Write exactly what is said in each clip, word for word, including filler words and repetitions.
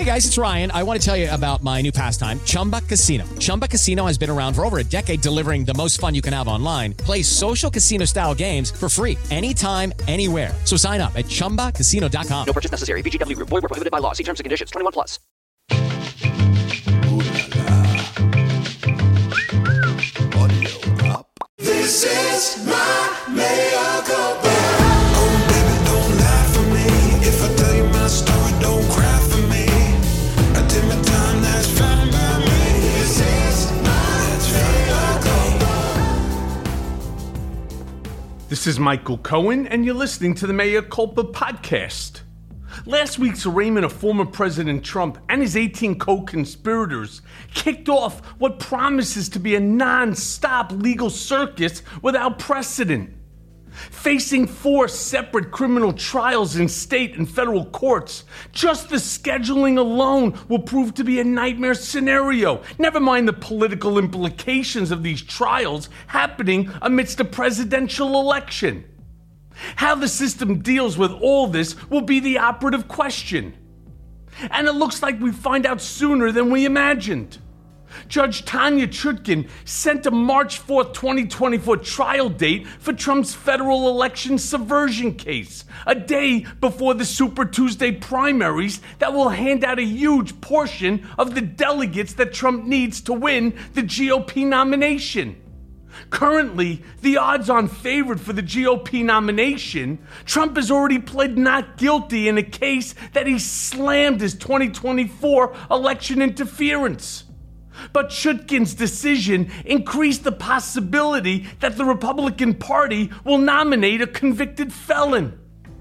Hey guys, it's Ryan. I want to tell you about my new pastime, Chumba Casino. Chumba Casino has been around for over a decade, delivering the most fun you can have online. Play social casino-style games for free anytime, anywhere. So sign up at chumba casino dot com. No purchase necessary. V G W Group. Void where prohibited by law. See terms and conditions. twenty-one plus. This is my mea culpa. Oh, baby, don't lie for me. If I tell you my story, don't cry for me. I did my time, that's fine by me. This is my mea culpa. This is Michael Cohen, and you're listening to the Mea Culpa podcast. Last week's arraignment of former President Trump and his eighteen co-conspirators kicked off what promises to be a non-stop legal circus without precedent. Facing four separate criminal trials in state and federal courts, just the scheduling alone will prove to be a nightmare scenario. Never mind the political implications of these trials happening amidst a presidential election. How the system deals with all this will be the operative question. And it looks like we find out sooner than we imagined. Judge Tanya Chutkan sent a March fourth, twenty twenty-four trial date for Trump's federal election subversion case, a day before the Super Tuesday primaries that will hand out a huge portion of the delegates that Trump needs to win the G O P nomination. Currently, the odds-on favorite for the G O P nomination, Trump has already pled not guilty in a case that he slammed as twenty twenty-four election interference. But Chutkan's decision increased the possibility that the Republican Party will nominate a convicted felon.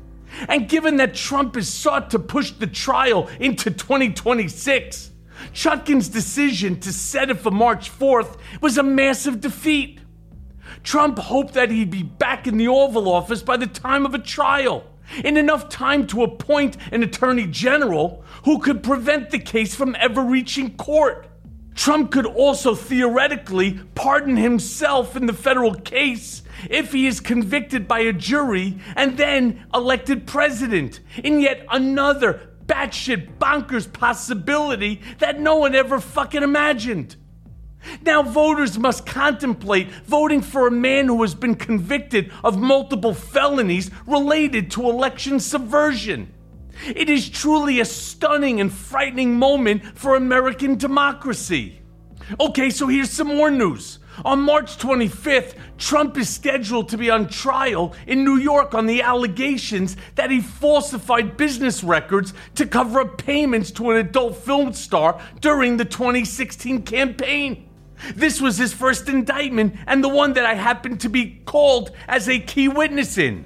And given that Trump has sought to push the trial into twenty twenty-six, Chutkan's decision to set it for March fourth was a massive defeat. Trump hoped that he'd be back in the Oval Office by the time of a trial, in enough time to appoint an attorney general who could prevent the case from ever reaching court. Trump could also theoretically pardon himself in the federal case if he is convicted by a jury and then elected president, in yet another batshit bonkers possibility that no one ever fucking imagined. Now voters must contemplate voting for a man who has been convicted of multiple felonies related to election subversion. It is truly a stunning and frightening moment for American democracy. Okay, so here's some more news. On March twenty-fifth, Trump is scheduled to be on trial in New York on the allegations that he falsified business records to cover up payments to an adult film star during the twenty sixteen campaign. This was his first indictment and the one that I happened to be called as a key witness in.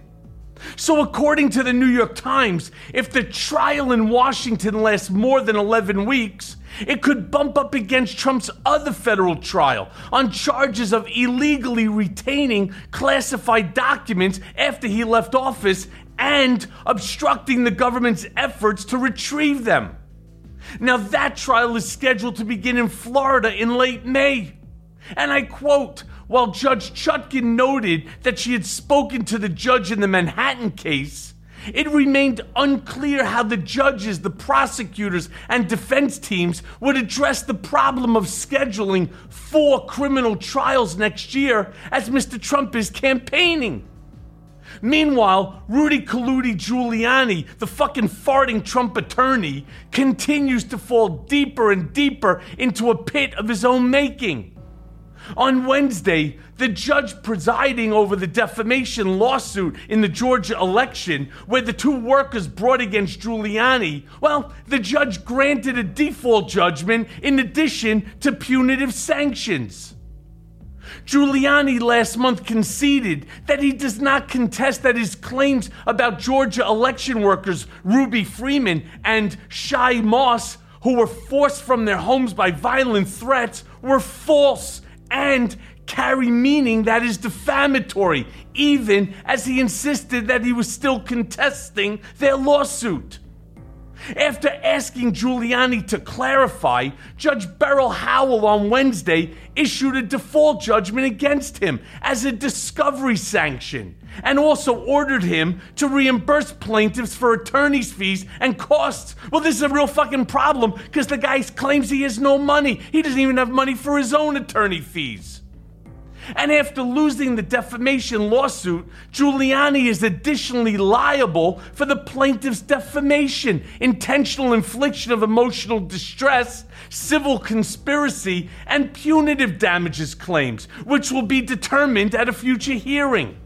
So according to the New York Times, if the trial in Washington lasts more than eleven weeks, it could bump up against Trump's other federal trial on charges of illegally retaining classified documents after he left office and obstructing the government's efforts to retrieve them. Now that trial is scheduled to begin in Florida in late May. And I quote, while Judge Chutkan noted that she had spoken to the judge in the Manhattan case, it remained unclear how the judges, the prosecutors, and defense teams would address the problem of scheduling four criminal trials next year as Mister Trump is campaigning. Meanwhile, Rudy Kaludi Giuliani, the fucking farting Trump attorney, continues to fall deeper and deeper into a pit of his own making. On Wednesday, the judge presiding over the defamation lawsuit in the Georgia election, where the two workers brought against Giuliani, well, the judge granted a default judgment in addition to punitive sanctions. Giuliani last month conceded that he does not contest that his claims about Georgia election workers Ruby Freeman and Shai Moss, who were forced from their homes by violent threats, were false and carry meaning that is defamatory, even as he insisted that he was still contesting their lawsuit. After asking Giuliani to clarify, Judge Beryl Howell on Wednesday issued a default judgment against him as a discovery sanction and also ordered him to reimburse plaintiffs for attorney's fees and costs. Well, this is a real fucking problem because the guy claims he has no money. He doesn't even have money for his own attorney fees. And after losing the defamation lawsuit, Giuliani is additionally liable for the plaintiff's defamation, intentional infliction of emotional distress, civil conspiracy, and punitive damages claims, which will be determined at a future hearing.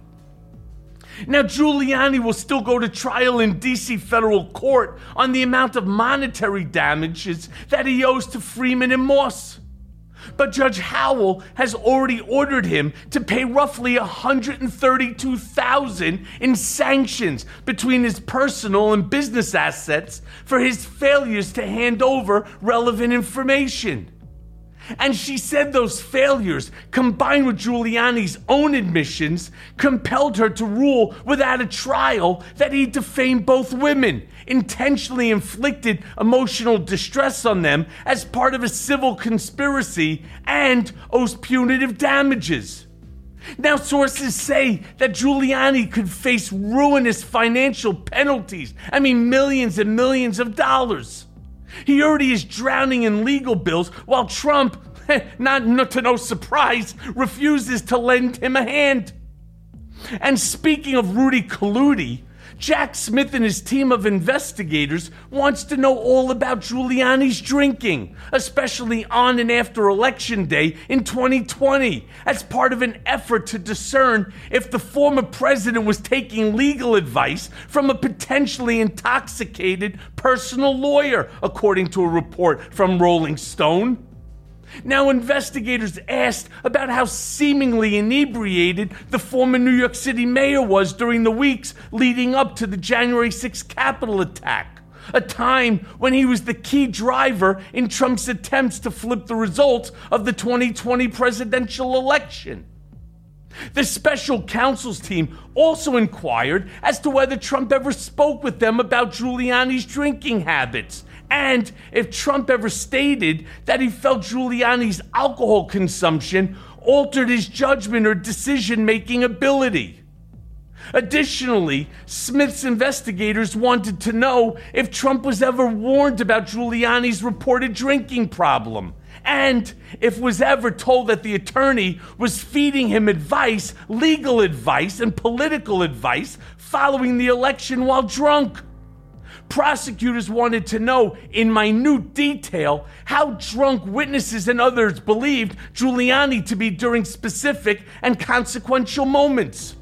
Now, Giuliani will still go to trial in D C federal court on the amount of monetary damages that he owes to Freeman and Moss. But Judge Howell has already ordered him to pay roughly one hundred thirty-two thousand dollars in sanctions between his personal and business assets for his failures to hand over relevant information. And she said those failures, combined with Giuliani's own admissions, compelled her to rule without a trial that he defamed both women, intentionally inflicted emotional distress on them as part of a civil conspiracy, and owes punitive damages. Now, sources say that Giuliani could face ruinous financial penalties. I mean, millions and millions of dollars. He already is drowning in legal bills while Trump, not, not to no surprise, refuses to lend him a hand. And speaking of Rudy Colludi, Jack Smith and his team of investigators wants to know all about Giuliani's drinking, especially on and after Election Day in twenty twenty, as part of an effort to discern if the former president was taking legal advice from a potentially intoxicated personal lawyer, according to a report from Rolling Stone. Now, investigators asked about how seemingly inebriated the former New York City mayor was during the weeks leading up to the January sixth Capitol attack, a time when he was the key driver in Trump's attempts to flip the results of the twenty twenty presidential election. The special counsel's team also inquired as to whether Trump ever spoke with them about Giuliani's drinking habits, and if Trump ever stated that he felt Giuliani's alcohol consumption altered his judgment or decision-making ability. Additionally, Smith's investigators wanted to know if Trump was ever warned about Giuliani's reported drinking problem, and if was ever told that the attorney was feeding him advice, legal advice, and political advice following the election while drunk. Prosecutors wanted to know in minute detail how drunk witnesses and others believed Giuliani to be during specific and consequential moments.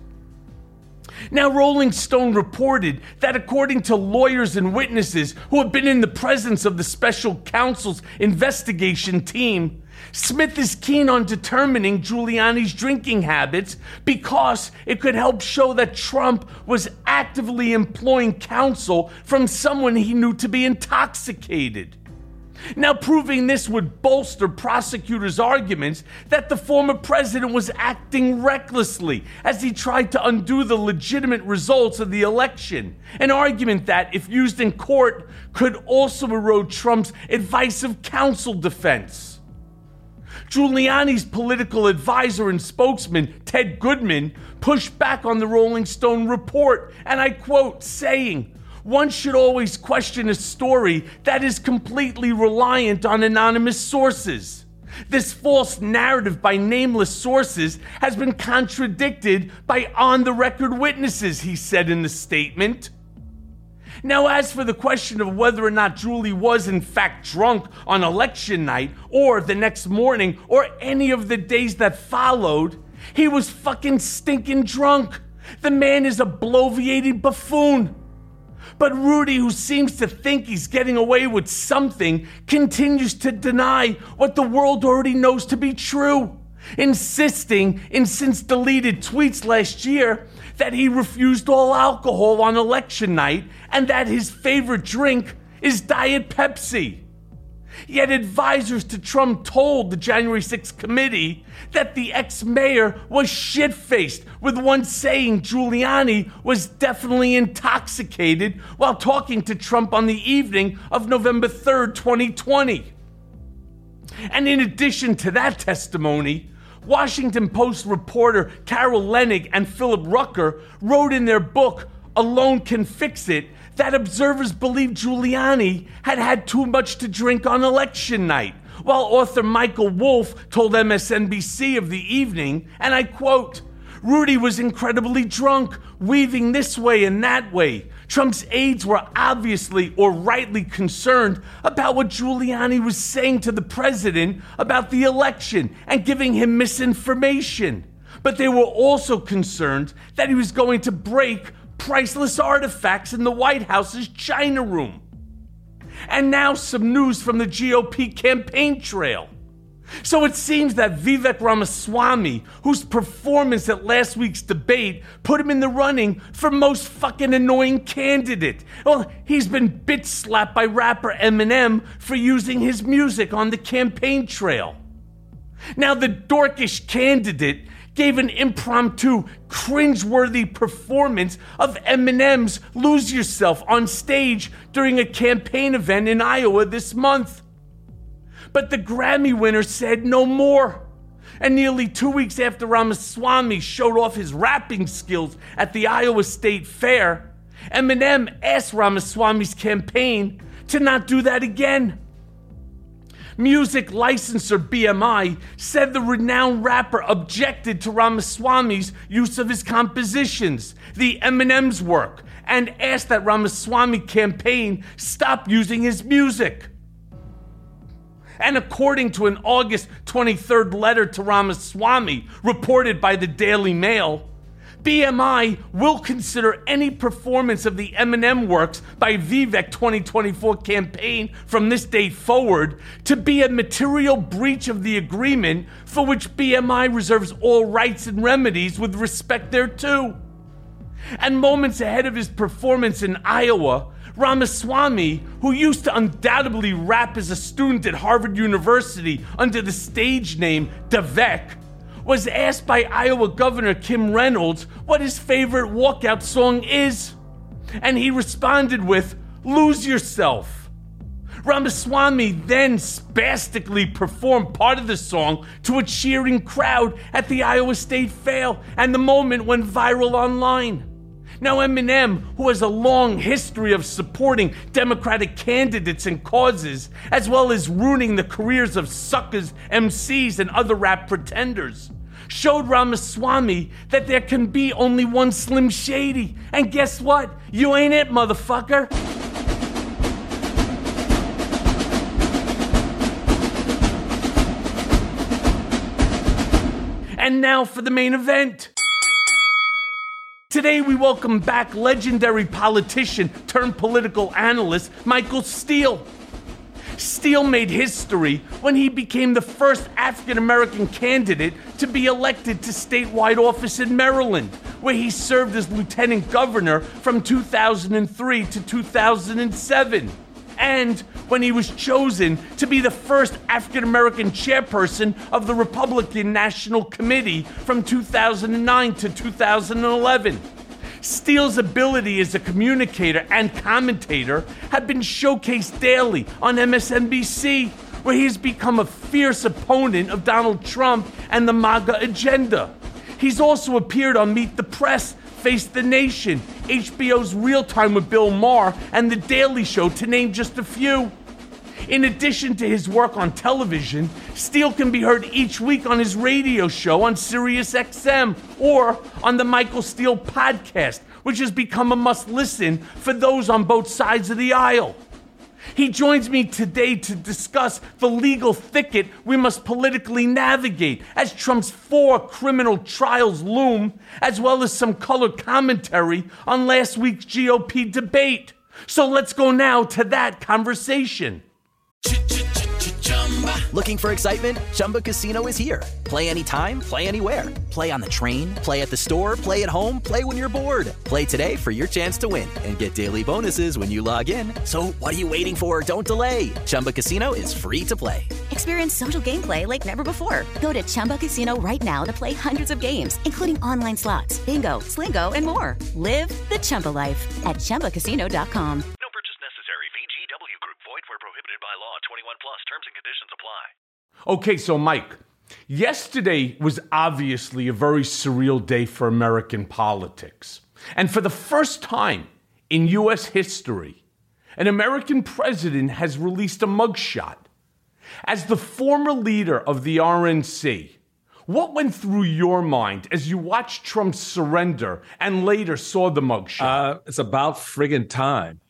Now, Rolling Stone reported that according to lawyers and witnesses who have been in the presence of the special counsel's investigation team, Smith is keen on determining Giuliani's drinking habits because it could help show that Trump was actively employing counsel from someone he knew to be intoxicated. Now, proving this would bolster prosecutors' arguments that the former president was acting recklessly as he tried to undo the legitimate results of the election, an argument that, if used in court, could also erode Trump's advice of counsel defense. Giuliani's political advisor and spokesman, Ted Goodman, pushed back on the Rolling Stone report, and I quote, saying, "One should always question a story that is completely reliant on anonymous sources. This false narrative by nameless sources has been contradicted by on-the-record witnesses," he said in the statement. Now, as for the question of whether or not Giuliani was in fact drunk on election night or the next morning or any of the days that followed, he was fucking stinking drunk. The man is a bloviated buffoon. But Rudy, who seems to think he's getting away with something, continues to deny what the world already knows to be true, insisting in since deleted tweets last year that he refused all alcohol on election night and that his favorite drink is Diet Pepsi. Yet advisors to Trump told the January sixth committee that the ex-mayor was shit-faced, with one saying Giuliani was definitely intoxicated while talking to Trump on the evening of November third, twenty twenty. And in addition to that testimony, Washington Post reporter Carol Leonnig and Philip Rucker wrote in their book, Alone Can Fix It, that observers believe Giuliani had had too much to drink on election night, while author Michael Wolff told M S N B C of the evening, and I quote, Rudy was incredibly drunk, weaving this way and that way. Trump's aides were obviously or rightly concerned about what Giuliani was saying to the president about the election and giving him misinformation. But they were also concerned that he was going to break priceless artifacts in the White House's China room. And now some news from the G O P campaign trail. So it seems that Vivek Ramaswamy, whose performance at last week's debate put him in the running for most fucking annoying candidate. Well, he's been bitch slapped by rapper Eminem for using his music on the campaign trail. Now the dorkish candidate gave an impromptu, cringe-worthy performance of Eminem's Lose Yourself on stage during a campaign event in Iowa this month. But the Grammy winner said no more. And nearly two weeks after Ramaswamy showed off his rapping skills at the Iowa State Fair, Eminem asked Ramaswamy's campaign to not do that again. Music licensor B M I said the renowned rapper objected to Ramaswamy's use of his compositions, the Eminem's work, and asked that Ramaswamy campaign stop using his music. And according to an August twenty-third letter to Ramaswamy reported by the Daily Mail, B M I will consider any performance of the Eminem works by Vivek twenty twenty-four campaign from this date forward to be a material breach of the agreement for which B M I reserves all rights and remedies with respect thereto. And moments ahead of his performance in Iowa, Ramaswamy, who used to undoubtedly rap as a student at Harvard University under the stage name Davek, was asked by Iowa Governor Kim Reynolds what his favorite walkout song is. And he responded with, Lose Yourself. Ramaswamy then spastically performed part of the song to a cheering crowd at the Iowa State Fair, and the moment went viral online. Now Eminem, who has a long history of supporting Democratic candidates and causes, as well as ruining the careers of suckers, M Cs, and other rap pretenders, showed Ramaswamy that there can be only one Slim Shady. And guess what? You ain't it, motherfucker. And now for the main event. Today we welcome back legendary politician turned political analyst Michael Steele. Steele made history when he became the first African-American candidate to be elected to statewide office in Maryland, where he served as lieutenant governor from two thousand three to two thousand seven. And when he was chosen to be the first African-American chairperson of the Republican National Committee from two thousand nine to two thousand eleven. Steele's ability as a communicator and commentator have been showcased daily on M S N B C, where he's become a fierce opponent of Donald Trump and the MAGA agenda. He's also appeared on Meet the Press, Face the Nation, H B O's Real Time with Bill Maher, and The Daily Show, to name just a few. In addition to his work on television, Steele can be heard each week on his radio show on Sirius X M or on the Michael Steele podcast, which has become a must-listen for those on both sides of the aisle. He joins me today to discuss the legal thicket we must politically navigate as Trump's four criminal trials loom, as well as some color commentary on last week's G O P debate. So let's go now to that conversation. Looking for excitement? Chumba Casino is here. Play anytime, play anywhere. Play on the train, play at the store, play at home, play when you're bored. Play today for your chance to win and get daily bonuses when you log in. So what are you waiting for? Don't delay. Chumba Casino is free to play. Experience social gameplay like never before. Go to Chumba Casino right now to play hundreds of games, including online slots, bingo, Slingo, and more. Live the Chumba life at Chumba Casino dot com. No purchase necessary. V G W Group. Void where prohibited by law. twenty-one plus. Terms and conditions apply. Okay, so Mike, yesterday was obviously a very surreal day for American politics. And for the first time in U S history, an American president has released a mugshot. As the former leader of the R N C, what went through your mind as you watched Trump surrender and later saw the mugshot? Uh, it's about friggin' time.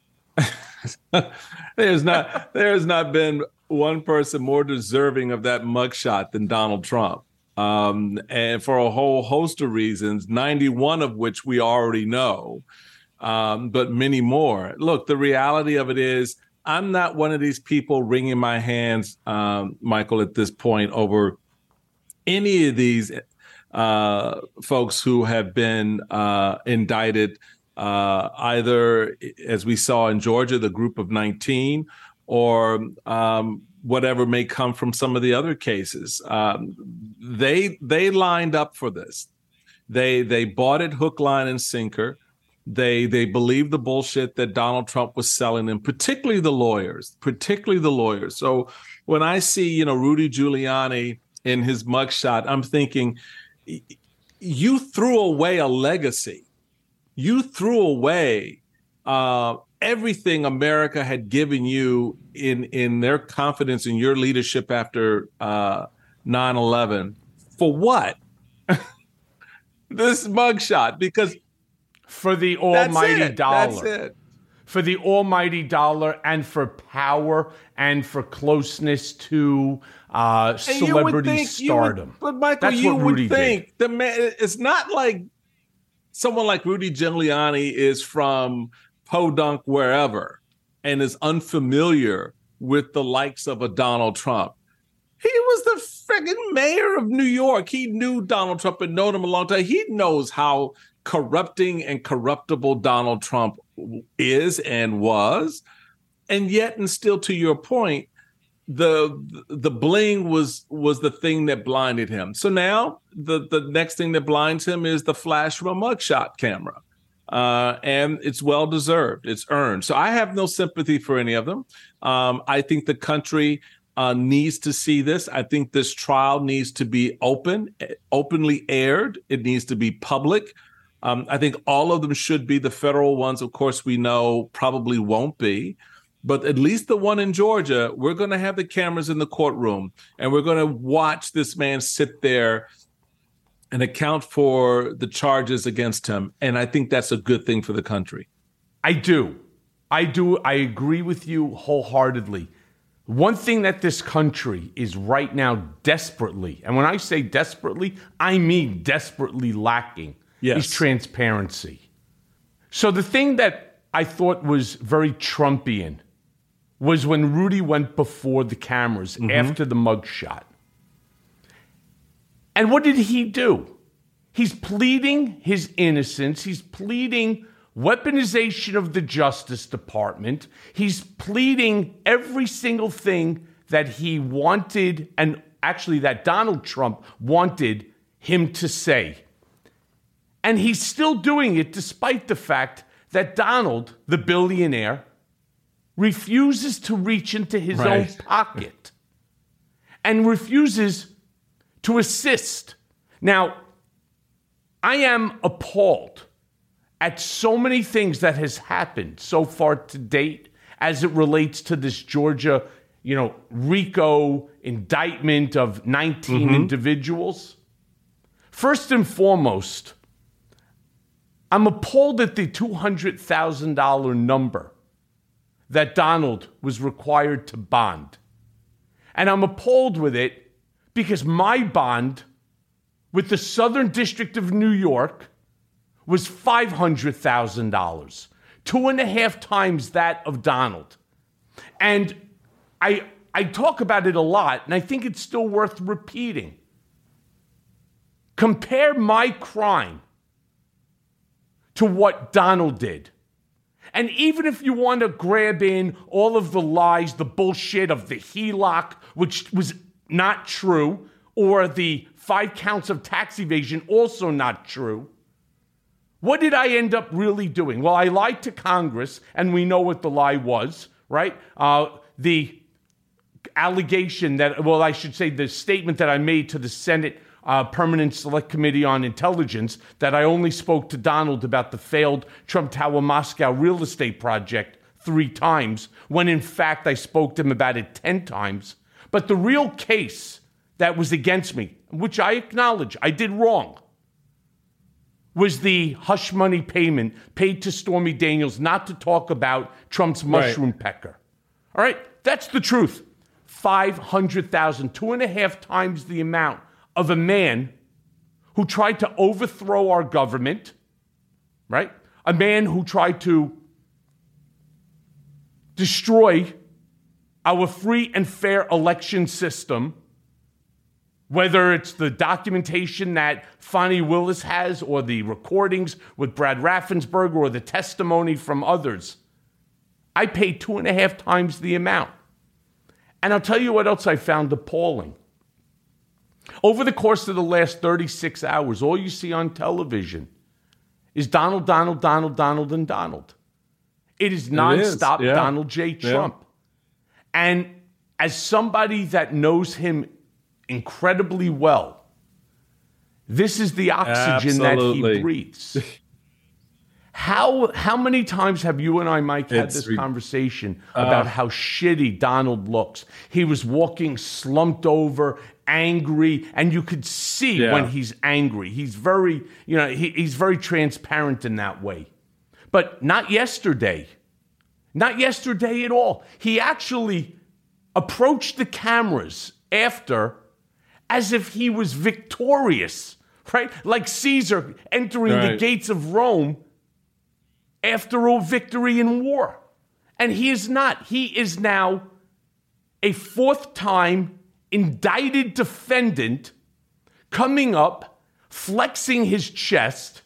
there's not there's not been one person more deserving of that mugshot than Donald Trump. Um, and for a whole host of reasons, ninety-one of which we already know, um, but many more. Look, the reality of it is, I'm not one of these people wringing my hands, um, Michael, at this point over any of these uh, folks who have been uh, indicted, uh, either, as we saw in Georgia, the group of nineteen, or um, whatever may come from some of the other cases. Um, they they lined up for this. They they bought it hook, line, and sinker. They they believed the bullshit that Donald Trump was selling them, particularly the lawyers, particularly the lawyers. So when I see, you know, Rudy Giuliani in his mugshot, I'm thinking, you threw away a legacy. You threw away uh, everything America had given you in in their confidence in your leadership after uh, nine eleven. For what? This mugshot, because for the almighty that's dollar. That's it. For the almighty dollar and for power and for closeness to uh, celebrity think, stardom. Would, but Michael, That's you what would Rudy think did. the man. It's not like someone like Rudy Giuliani is from Podunk, wherever, and is unfamiliar with the likes of a Donald Trump. He was the friggin' mayor of New York. He knew Donald Trump and known him a long time. He knows how corrupting and corruptible Donald Trump is and was. And yet, and still to your point, the the bling was was the thing that blinded him. So now the, the next thing that blinds him is the flash from a mugshot camera. Uh, and it's well-deserved. It's earned. So I have no sympathy for any of them. Um, I think the country uh, needs to see this. I think this trial needs to be open, openly aired. It needs to be public. Um, I think all of them should be. The federal ones, of course, we know probably won't be. But at least the one in Georgia, we're going to have the cameras in the courtroom, and we're going to watch this man sit there and account for the charges against him. And I think that's a good thing for the country. I do. I do. I agree with you wholeheartedly. One thing that this country is right now desperately, and when I say desperately, I mean desperately lacking, yes. is transparency. So the thing that I thought was very Trumpian was when Rudy went before the cameras mm-hmm. after the mugshot. And what did he do? He's pleading his innocence. He's pleading weaponization of the Justice Department. He's pleading every single thing that he wanted, and actually that Donald Trump wanted him to say. And he's still doing it despite the fact that Donald, the billionaire, refuses to reach into his right. own pocket and refuses to assist. Now, I am appalled at so many things that has happened so far to date as it relates to this Georgia, you know, RICO indictment of nineteen mm-hmm. individuals. First and foremost, I'm appalled at the two hundred thousand dollars number that Donald was required to bond. And I'm appalled with it because my bond with the Southern District of New York was five hundred thousand dollars, two and a half times that of Donald. And I I talk about it a lot, and I think it's still worth repeating. Compare my crime to what Donald did. And even if you want to grab in all of the lies, the bullshit of the H E L O C, which was not true, or the five counts of tax evasion, also not true, what did I end up really doing? Well, I lied to Congress, and we know what the lie was, right? Uh, the allegation that, well, I should say the statement that I made to the Senate uh, Permanent Select Committee on Intelligence that I only spoke to Donald about the failed Trump Tower Moscow real estate project three times, when in fact I spoke to him about it ten times. But the real case that was against me, which I acknowledge I did wrong, was the hush money payment paid to Stormy Daniels not to talk about Trump's mushroom right. pecker. All right, that's the truth. five hundred thousand dollars, two and a half times the amount of a man who tried to overthrow our government, right? A man who tried to destroy our free and fair election system, whether it's the documentation that Fani Willis has or the recordings with Brad Raffensperger or the testimony from others. I paid two and a half times the amount. And I'll tell you what else I found appalling. Over the course of the last thirty-six hours, all you see on television is Donald, Donald, Donald, Donald, and Donald. It is nonstop yeah. Donald J. Trump. Yeah. And as somebody that knows him incredibly well, this is the oxygen Absolutely. that he breathes. How how many times have you and I, Mike, had it's this re- conversation uh, about how shitty Donald looks? He was walking slumped over, angry, and you could see yeah. when he's angry. He's very, you know, he, he's very transparent in that way. But not yesterday. Not yesterday at all. He actually approached the cameras after as if he was victorious, right? Like Caesar entering right. the gates of Rome after a victory in war. And he is not. He is now a fourth time indicted defendant coming up, flexing his chest.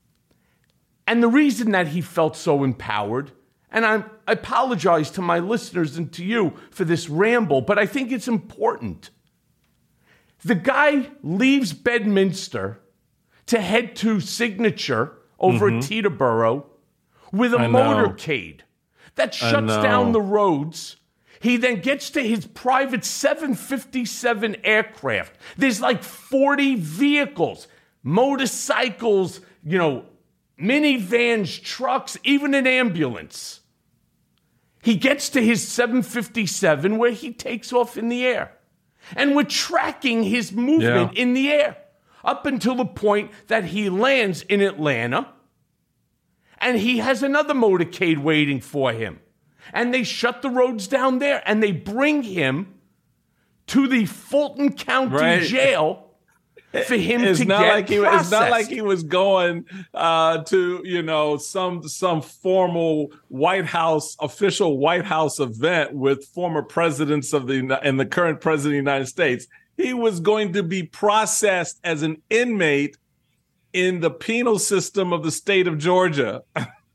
And the reason that he felt so empowered, and I'm, I apologize to my listeners and to you for this ramble, but I think it's important. The guy leaves Bedminster to head to Signature over mm-hmm. at Teterboro with a motorcade that shuts down the roads. He then gets to his private seven fifty-seven aircraft. There's like forty vehicles, motorcycles, you know, minivans, trucks, even an ambulance. He gets to his seven fifty-seven where he takes off in the air. And we're tracking his movement yeah. in the air up until the point that he lands in Atlanta. And he has another motorcade waiting for him. And they shut the roads down there. And they bring him to the Fulton County right. Jail for him it's to not get like he, processed. It's not like he was going uh, to, you know, some some formal White House, official White House event with former presidents of the and the current president of the United States. He was going to be processed as an inmate in the penal system of the state of Georgia.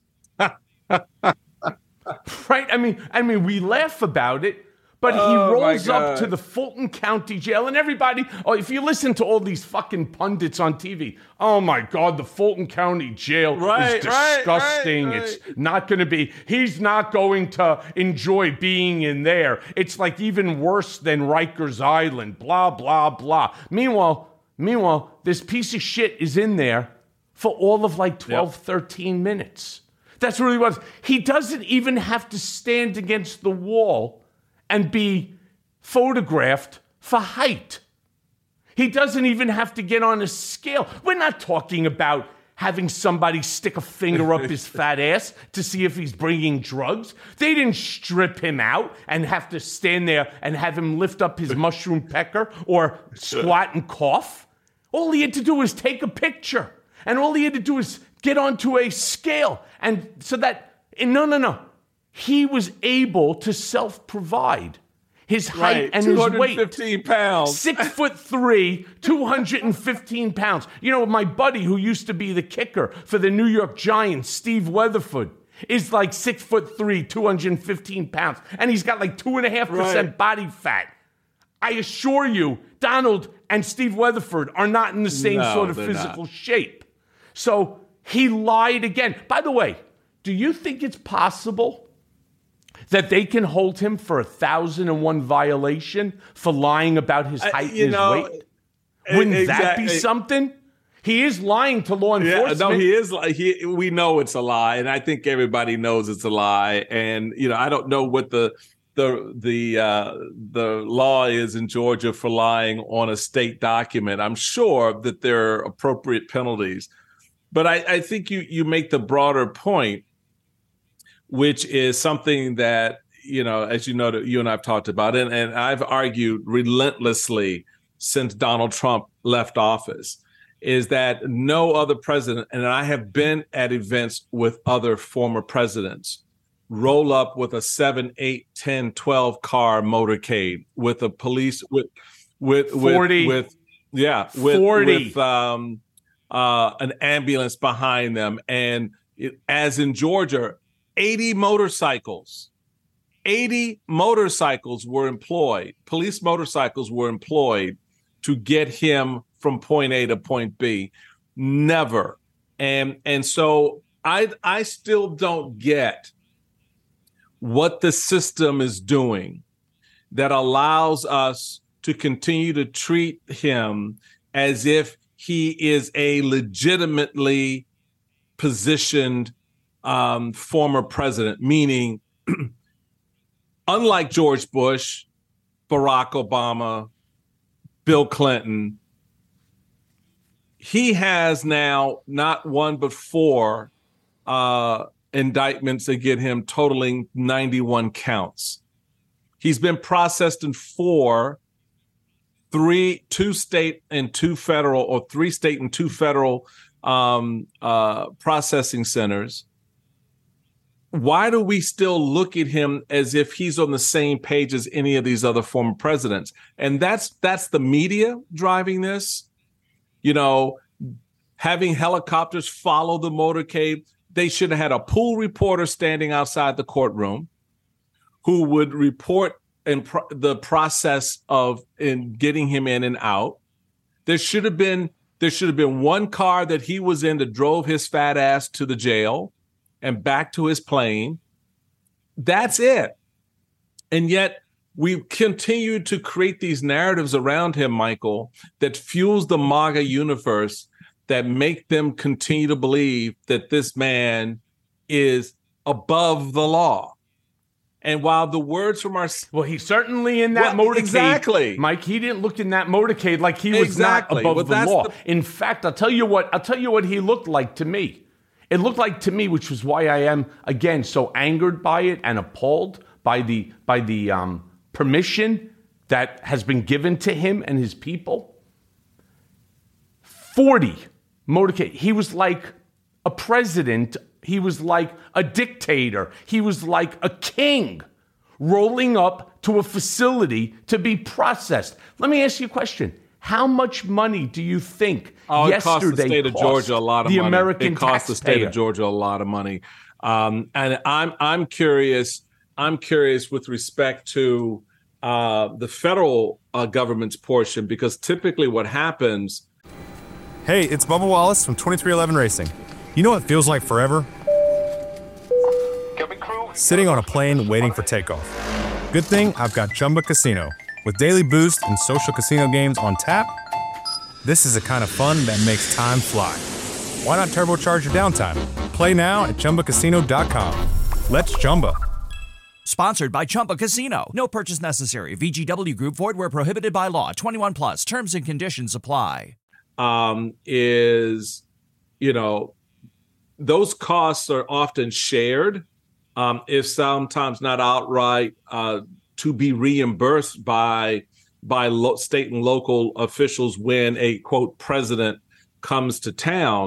Right? I mean, I mean, we laugh about it, but he oh rolls up to the Fulton County Jail, and everybody, oh, if you listen to all these fucking pundits on T V, oh my God, the Fulton County Jail right, is disgusting. Right, right, right. It's not going to be, he's not going to enjoy being in there. It's like even worse than Rikers Island, blah, blah, blah. Meanwhile, meanwhile, this piece of shit is in there for all of like twelve, yep. thirteen minutes. That's really what he doesn't even have to stand against the wall and be photographed for height. He doesn't even have to get on a scale. We're not talking about having somebody stick a finger up his fat ass to see if he's bringing drugs. They didn't strip him out and have to stand there and have him lift up his mushroom pecker or squat and cough. All he had to do was take a picture. And all he had to do was get onto a scale. And so that, no, no, no. He was able to self-provide. his height Right, and his weight. two hundred fifteen pounds. Six foot three, two hundred fifteen pounds. You know, my buddy who used to be the kicker for the New York Giants, Steve Weatherford, is like six foot three, two hundred fifteen pounds. And he's got like two and a half percent body fat. I assure you, Donald and Steve Weatherford are not in the same No, sort of they're physical not. shape. So he lied again. By the way, do you think it's possible that they can hold him for a thousand and one violation for lying about his height I, and you his know, weight? Wouldn't exactly. that be something? He is lying to law Yeah, enforcement. no, he is. Like he, we know it's a lie, and I think everybody knows it's a lie. And you know, I don't know what the the the uh, the law is in Georgia for lying on a state document. I'm sure that there are appropriate penalties, but I, I think you you make the broader point, which is something that, you know, as you know, that you and I've talked about, and, and I've argued relentlessly since Donald Trump left office, is that no other president, and I have been at events with other former presidents, roll up with a seven, eight, ten, twelve car motorcade with a police with with forty with, with yeah with, forty with um uh an ambulance behind them, and it, as in Georgia, eighty motorcycles. eighty motorcycles were employed, police motorcycles were employed to get him from point A to point B. Never. And and so I I still don't get what the system is doing that allows us to continue to treat him as if he is a legitimately positioned um, former president, meaning unlike George Bush, Barack Obama, Bill Clinton, he has now not one but four uh, indictments that get him totaling ninety-one counts. He's been processed in four, three, two state and two federal, or three state and two federal um, uh, processing centers. Why do we still look at him as if he's on the same page as any of these other former presidents? And that's that's the media driving this. You know, having helicopters follow the motorcade. They should have had a pool reporter standing outside the courtroom who would report in pro- the process of in getting him in and out. There should have been there should have been one car that he was in that drove his fat ass to the jail and back to his plane. That's it. And yet we continue to create these narratives around him, Michael, that fuels the MAGA universe, that make them continue to believe that this man is above the law. And while the words from our... Well, he's certainly in that Well, motorcade. exactly. Mike, he didn't look in that motorcade like he was Exactly. not above Well, the that's law. the- In fact, I'll tell you what, I'll tell you what he looked like to me. It looked like to me, which was why I am, again, so angered by it and appalled by the by the um, permission that has been given to him and his people. forty motorcade. He was like a president. He was like a dictator. He was like a king rolling up to a facility to be processed. Let me ask you a question. How much money do you think Oh, it yesterday cost the state of cost Georgia a lot of the money. American it cost the state taxpayer? of Georgia a lot of money. Um, and I'm I'm curious. I'm curious with respect to uh, the federal uh, government's portion, because typically what happens. Hey, it's Bubba Wallace from twenty-three eleven Racing. You know what feels like forever? Sitting on a plane waiting for takeoff. Good thing I've got Chumba Casino. With daily boost and social casino games on tap, this is the kind of fun that makes time fly. Why not turbocharge your downtime? Play now at Chumba Casino dot com. Let's Chumba. Sponsored by Chumba Casino. No purchase necessary. V G W Group. Void where prohibited by law. twenty-one plus. Terms and conditions apply. Um, is, you know, those costs are often shared, um, if sometimes not outright, uh, to be reimbursed by by lo- state and local officials when a, quote, president comes to town.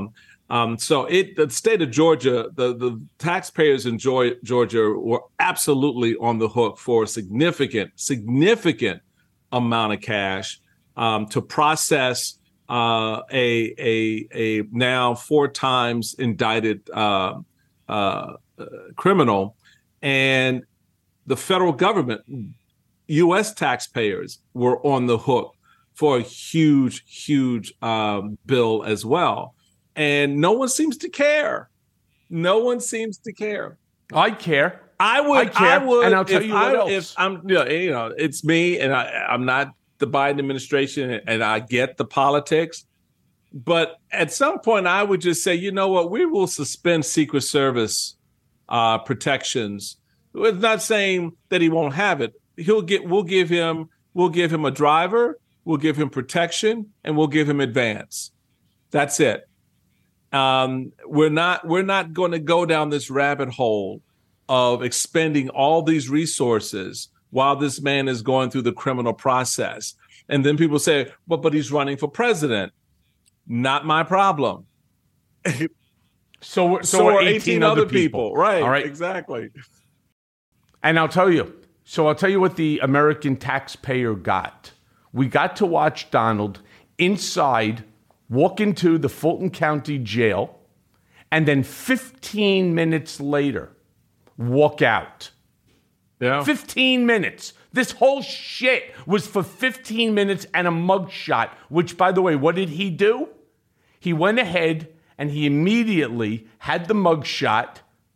Um, so it the state of Georgia, the, the taxpayers in Georgia were absolutely on the hook for a significant, significant amount of cash um, to process uh, a, a, a now four times indicted uh, uh, criminal. And the federal government, U S taxpayers, were on the hook for a huge, huge um, bill as well. And no one seems to care. No one seems to care. I care. I would. I care. I would. And I'll tell you what I, else. If I'm, you know, you know, it's me, and I, I'm not the Biden administration, and I get the politics. But at some point, I would just say, you know what? We will suspend Secret Service uh, protections. It's not saying that he won't have it. He'll get. We'll give him. We'll give him a driver. We'll give him protection, and we'll give him advance. That's it. Um, we're not we're not going to go down this rabbit hole of expending all these resources while this man is going through the criminal process. And then people say, well, but he's running for president. Not my problem. So, so, so are are eighteen, eighteen other other people. people. Right. All right. Exactly. And I'll tell you. So I'll tell you what the American taxpayer got. We got to watch Donald inside walk into the Fulton County Jail, and then fifteen minutes later, walk out. Yeah. fifteen minutes. This whole shit was for fifteen minutes and a mugshot, which, by the way, what did he do? He went ahead and he immediately had the mugshot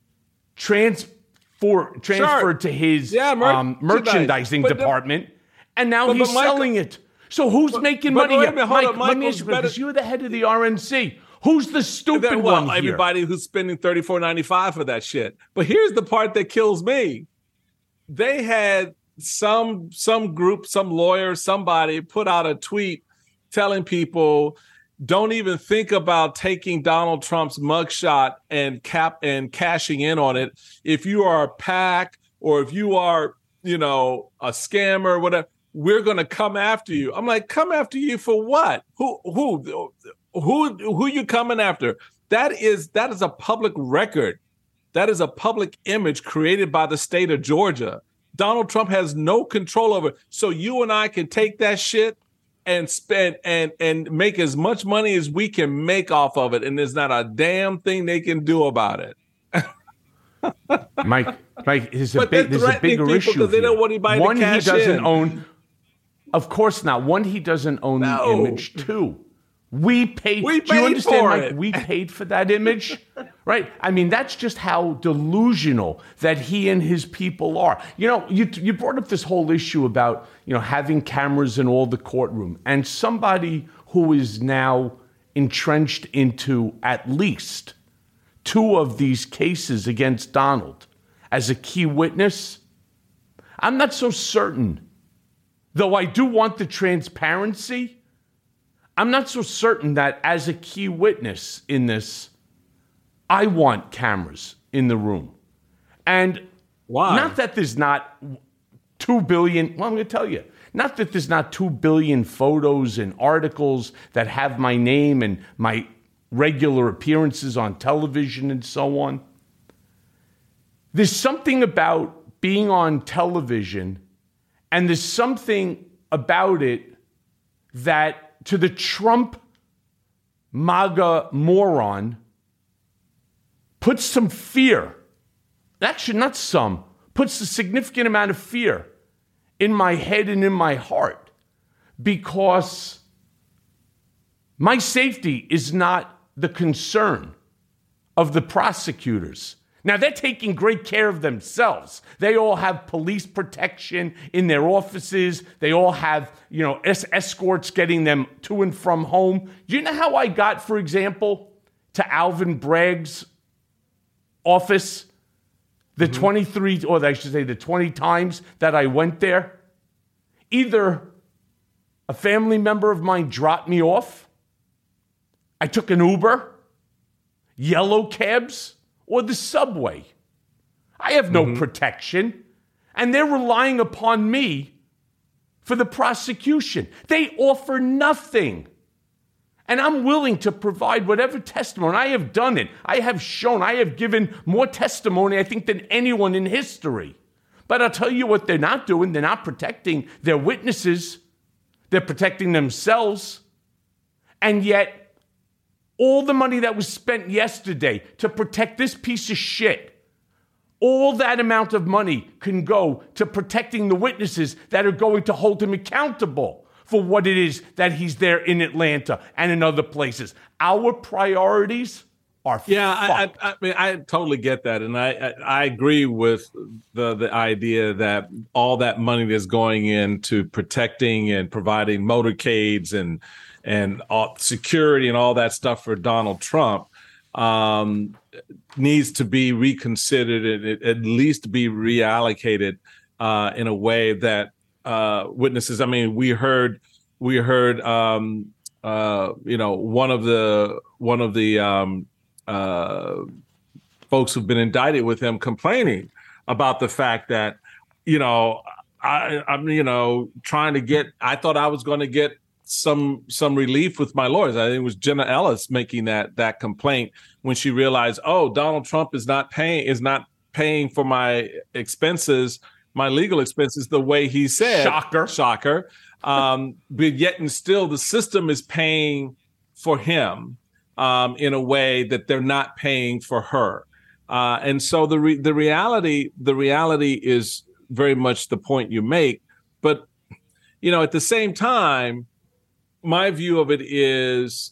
transfer, transferred Sure. to his Yeah, mer- um, merchandising But the- department, and now But- he's but Michael- selling it. So who's But- making but money wait a here? minute, hold Mike, on, let me Michael's ask you, because better- you're the head of the R N C. Who's the stupid That- well, one here? everybody who's spending thirty-four ninety-five for that shit. But here's the part that kills me. They had some some group, some lawyer, somebody put out a tweet telling people, don't even think about taking Donald Trump's mugshot and cap and cashing in on it. If you are a PAC or if you are, you know, a scammer or whatever, we're going to come after you. I'm like, come after you for what? Who who who who you coming after? That is that is a public record. That is a public image created by the state of Georgia. Donald Trump has no control over it. So you and I can take that shit and spend and and make as much money as we can make off of it, and there's not a damn thing they can do about it. Mike, Mike, there's a But big, they're there's a threatening bigger people issue because they here. don't want anybody to One, he cash doesn't in. own. Of course not. One, he doesn't own the No. image. Two, we paid. We do you paid understand, for Mike? it. We paid for that image, right? I mean, that's just how delusional that he and his people are. You know, you you brought up this whole issue about, you know, having cameras in all the courtroom, and somebody who is now entrenched into at least two of these cases against Donald as a key witness. I'm not so certain, though I do want the transparency. I'm not so certain that as a key witness in this, I want cameras in the room. And Why? not that there's not two billion, well, I'm going to tell you, not that there's not two billion photos and articles that have my name and my regular appearances on television and so on. There's something about being on television, and there's something about it that to the Trump MAGA moron puts some fear. Actually, not some, puts a significant amount of fear in my head and in my heart, because my safety is not the concern of the prosecutors. Now, they're taking great care of themselves. They all have police protection in their offices. They all have, you know, es- escorts getting them to and from home. Do you know how I got, for example, to Alvin Bragg's office? The mm-hmm. twenty-three, or I should say the twenty times that I went there? Either a family member of mine dropped me off, I took an Uber, yellow cabs, or the subway. I have no mm-hmm. protection, and they're relying upon me for the prosecution. They offer nothing. And I'm willing to provide whatever testimony. I have done it. I have shown, I have given more testimony, I think, than anyone in history. But I'll tell you what they're not doing. They're not protecting their witnesses. They're protecting themselves. And yet, all the money that was spent yesterday to protect this piece of shit, all that amount of money can go to protecting the witnesses that are going to hold him accountable for what it is that he's there in Atlanta and in other places. Our priorities are yeah. fucked. I, I, I mean, I totally get that, and I, I I agree with the the idea that all that money that's going into protecting and providing motorcades and and all, security and all that stuff for Donald Trump um, needs to be reconsidered and at least be reallocated uh, in a way that. Uh, witnesses. I mean, we heard, we heard, um, uh, you know, one of the one of the um, uh, folks who've been indicted with him complaining about the fact that, you know, I, I'm, you know, trying to get. I thought I was going to get some some relief with my lawyers. I think it was Jenna Ellis making that that complaint when she realized, oh, Donald Trump is not paying is not paying for my expenses. My legal expenses, the way he said. Shocker. Shocker. Um, but yet and still, the system is paying for him um, in a way that they're not paying for her. Uh, and so the re- the reality the reality is very much the point you make. But, you know, at the same time, my view of it is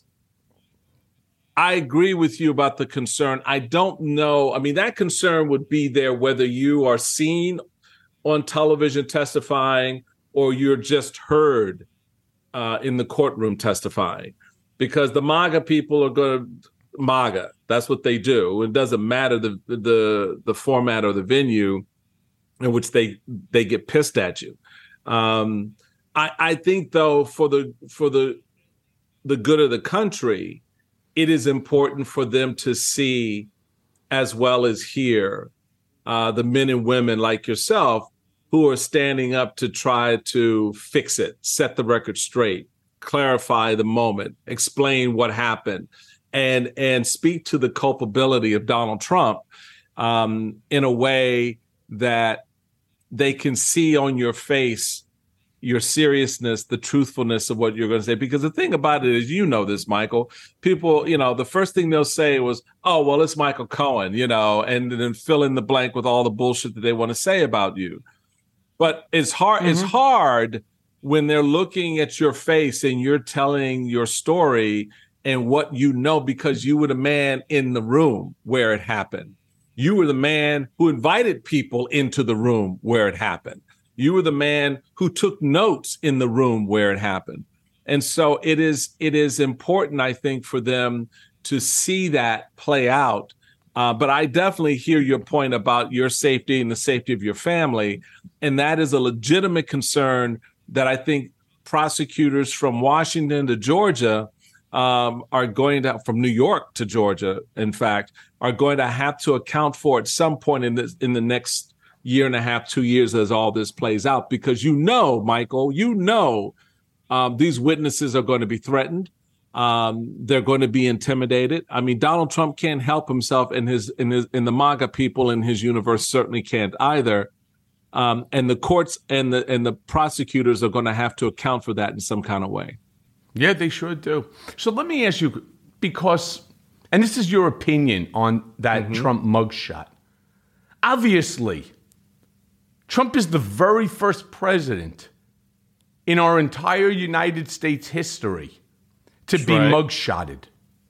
I agree with you about the concern. I don't know. I mean, that concern would be there whether you are seen on television testifying or you're just heard uh, in the courtroom testifying, because the MAGA people are going to MAGA. That's what they do. It doesn't matter the the the format or the venue in which they they get pissed at you. Um, I, I think, though, for the for the the good of the country, it is important for them to see, as well as hear, uh, the men and women like yourself who are standing up to try to fix it, set the record straight, clarify the moment, explain what happened, and and speak to the culpability of Donald Trump um, in a way that they can see on your face your seriousness, the truthfulness of what you're going to say. Because the thing about it is, you know this, Michael, people, you know, the first thing they'll say was, oh, well, it's Michael Cohen, you know, and then fill in the blank with all the bullshit that they want to say about you. But it's hard. Mm-hmm. It's hard when they're looking at your face and you're telling your story and what you know, because you were the man in the room where it happened. You were the man who invited people into the room where it happened. You were the man who took notes in the room where it happened. And so it is it is important, I think, for them to see that play out. Uh, but I definitely hear your point about your safety and the safety of your family. And that is a legitimate concern that I think prosecutors from Washington to Georgia um, are going to, from New York to Georgia, in fact, are going to have to account for at some point in this, in the next year and a half, two years as all this plays out. Because you know, Michael, you know, um, these witnesses are going to be threatened. Um, they're going to be intimidated. I mean, Donald Trump can't help himself, and his in his in the MAGA people in his universe certainly can't either. Um, and the courts and the and the prosecutors are going to have to account for that in some kind of way. Yeah, they sure do. So let me ask you, because, and this is your opinion on that mm-hmm. Trump mugshot. Obviously, Trump is the very first president in our entire United States history to That's be right. mugshotted.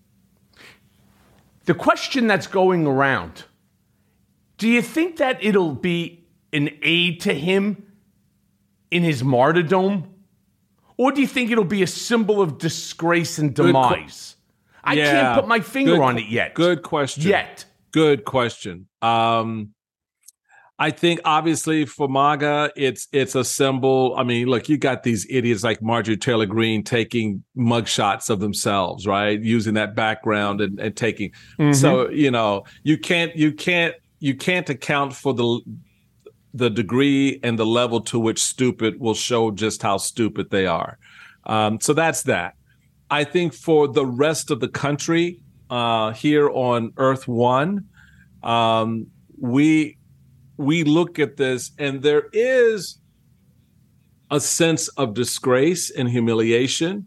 The question that's going around, do you think that it'll be an aid to him in his martyrdom? Or do you think it'll be a symbol of disgrace and demise? Qu- I yeah. can't put my finger Good, on it yet. Good question. Yet. Good question. Um, I think obviously for MAGA, it's it's a symbol. I mean, look, you got these idiots like Marjorie Taylor Greene taking mugshots of themselves, right? Using that background and, and taking. Mm-hmm. So, you know, you can't you can't you can't account for the the degree and the level to which stupid will show just how stupid they are. Um, so that's that. I think for the rest of the country uh, here on Earth One, um, we we look at this and there is a sense of disgrace and humiliation.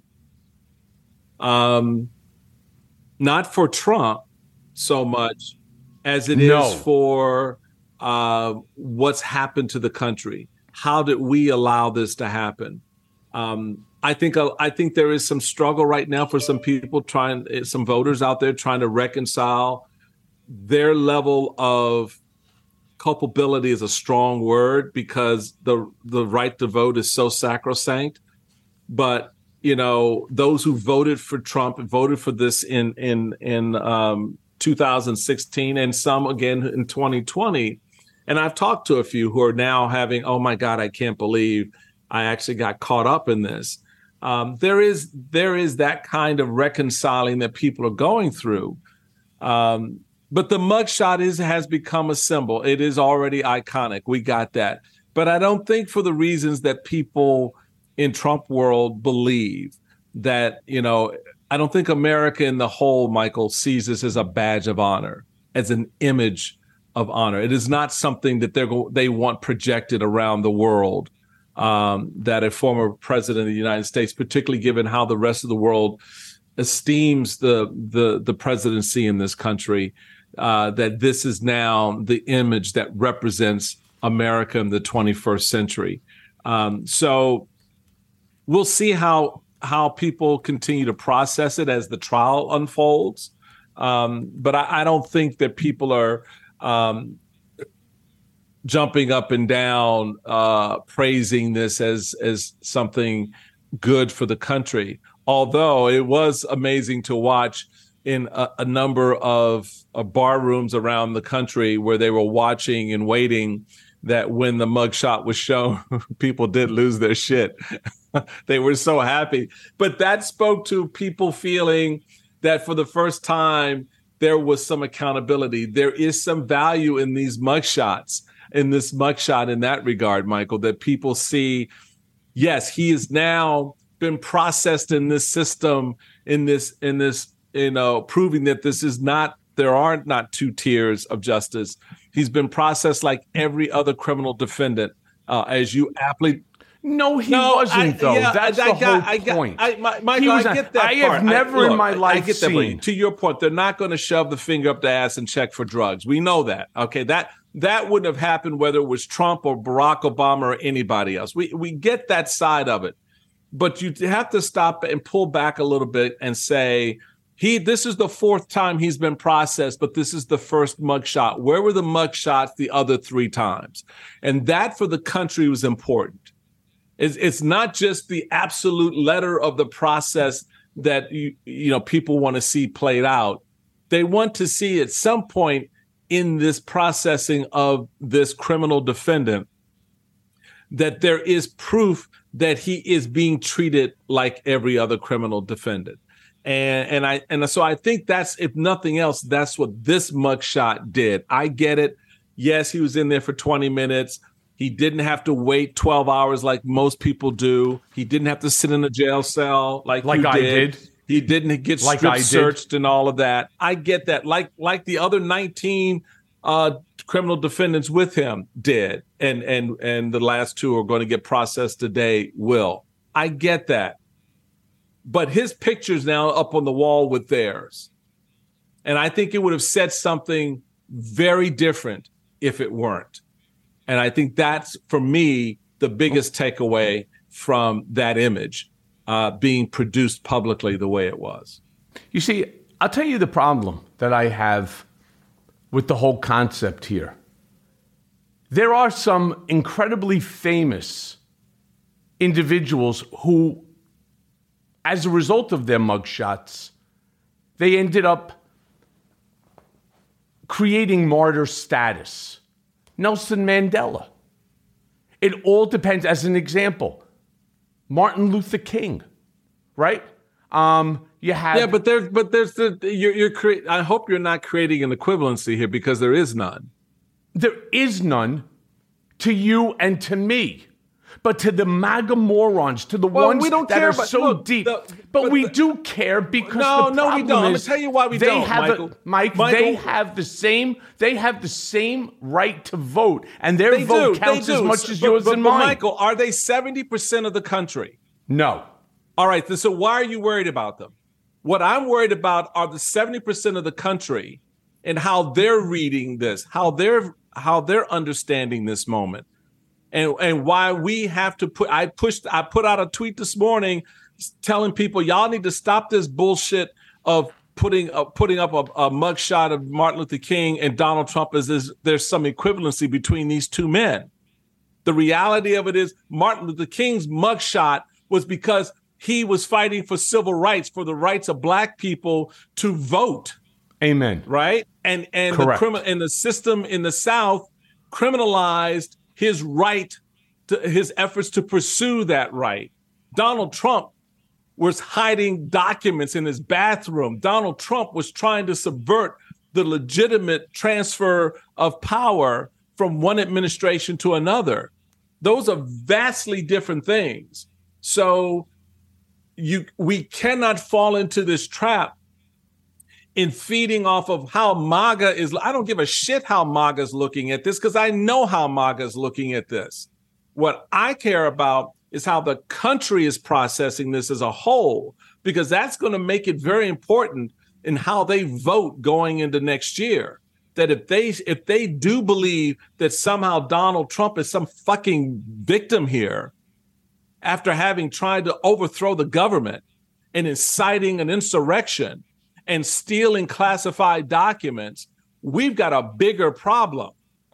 Um, not for Trump so much as it No. is for uh, what's happened to the country. How did we allow this to happen? Um, I think uh, I think there is some struggle right now for some people trying, some voters out there trying to reconcile their level of culpability is a strong word because the the right to vote is so sacrosanct. But you know, those who voted for Trump and voted for this in in in um, two thousand sixteen and some again in twenty twenty. And I've talked to a few who are now having, oh my God, I can't believe I actually got caught up in this. Um, there is there is that kind of reconciling that people are going through. Um, but the mugshot is has become a symbol. It is already iconic. We got that. But I don't think for the reasons that people in Trump world believe that, you know, I don't think America in the whole, Michael, sees this as a badge of honor, as an image of honor. It is not something that they're go- they want projected around the world, um, that a former president of the United States, particularly given how the rest of the world esteems the the, the presidency in this country, uh, that this is now the image that represents America in the twenty-first century. Um, so we'll see how how people continue to process it as the trial unfolds. Um, but I, I don't think that people are um, jumping up and down, uh, praising this as as something good for the country. Although it was amazing to watch in a, a number of uh, bar rooms around the country where they were watching and waiting, that when the mugshot was shown, people did lose their shit. They were so happy. But that spoke to people feeling that for the first time, there was some accountability. There is some value in these mugshots, in this mugshot in that regard, Michael, that people see, yes, he has now been processed in this system, in this, in this, you know, proving that this is not, there are not two tiers of justice. He's been processed like every other criminal defendant, uh, as you aptly. No, he No, wasn't, I- though. yeah, That's I the got- whole I got- point. I- my- Michael, He was I a- get that I part. have never look, in my I- life I get that, but seen. to your point, they're not going to shove the finger up the ass and check for drugs. We know that. Okay, that that wouldn't have happened whether it was Trump or Barack Obama or anybody else. We we get that side of it, but you have to stop and pull back a little bit and say, he. This is the fourth time he's been processed, but this is the first mugshot. Where were the mugshots the other three times? And that for the country was important. It's, it's not just the absolute letter of the process that you you know people want to see played out. They want to see at some point in this processing of this criminal defendant that there is proof that he is being treated like every other criminal defendant. And and I and so I think that's, if nothing else, that's what this mugshot did. I get it. Yes, he was in there for twenty minutes. He didn't have to wait twelve hours like most people do. He didn't have to sit in a jail cell like, Like you I did. did. He didn't get Like strip I did. searched and all of that. I get that. Like like the other nineteen uh, criminal defendants with him did, and and and the last two are going to get processed today. Will. I get that. But his picture's now up on the wall with theirs. And I think it would have said something very different if it weren't. And I think that's, for me, the biggest takeaway from that image uh, being produced publicly the way it was. You see, I'll tell you the problem that I have with the whole concept here. There are some incredibly famous individuals who, as a result of their mugshots, they ended up creating martyr status. Nelson Mandela. It all depends. As an example, Martin Luther King, right? Um, you have Yeah, but there's but there's the you're you're cre- I hope you're not creating an equivalency here, because there is none. there is none to you and to me. But to the MAGA morons, to the Well, ones we don't that care are about- so look, deep, the- but, but we the- do care because No, the no, we problem don't. I'm is gonna tell you why we they don't, have Michael. A, Mike, Michael. they have the same. They have the same right to vote, and their They vote do. counts they as do. much as but, yours but, and but mine. Michael, are they seventy percent of the country? No. All right. So why are you worried about them? What I'm worried about are the seventy percent of the country and how they're reading this, how they're how they're understanding this moment. And, and why we have to put, I pushed, I put out a tweet this morning telling people, y'all need to stop this bullshit of putting, uh, putting up a, a mugshot of Martin Luther King and Donald Trump as is, there's some equivalency between these two men. The reality of it is Martin Luther King's mugshot was because he was fighting for civil rights, for the rights of black people to vote. Amen. Right? And, and Correct. the criminal and the system in the South criminalized his right to his efforts to pursue that right. Donald Trump was hiding documents in his bathroom. Donald Trump was trying to subvert the legitimate transfer of power from one administration to another. Those are vastly different things. So you we cannot fall into this trap in feeding off of how MAGA is. I don't give a shit how MAGA is looking at this because I know how MAGA is looking at this. What I care about is how the country is processing this as a whole, because that's going to make it very important in how they vote going into next year. That if they if they do believe that somehow Donald Trump is some fucking victim here, after having tried to overthrow the government and inciting an insurrection and stealing classified documents, we've got a bigger problem.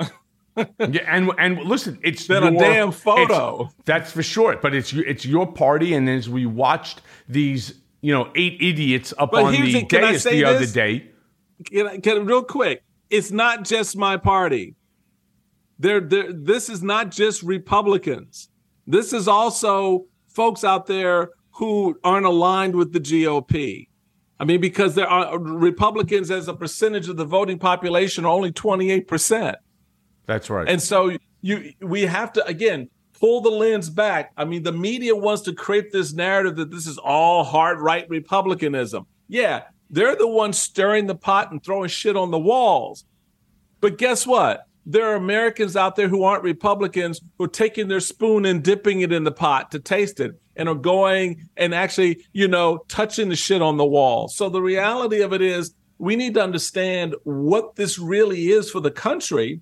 Yeah, and and listen, it's than your, a damn photo. That's for sure. But it's it's your party, and as we watched these, you know, eight idiots up But on here's the the- can I dais say the other this? day. Can I, can I- real quick, it's not just my party. There, there. This is not just Republicans. This is also folks out there who aren't aligned with the G O P. I mean, because there are Republicans as a percentage of the voting population are only twenty-eight percent. That's right. And so you, we have to, again, pull the lens back. I mean, the media wants to create this narrative that this is all hard right Republicanism. Yeah, they're the ones stirring the pot and throwing shit on the walls. But guess what? There are Americans out there who aren't Republicans who are taking their spoon and dipping it in the pot to taste it and are going and actually, you know, touching the shit on the wall. So the reality of it is we need to understand what this really is for the country,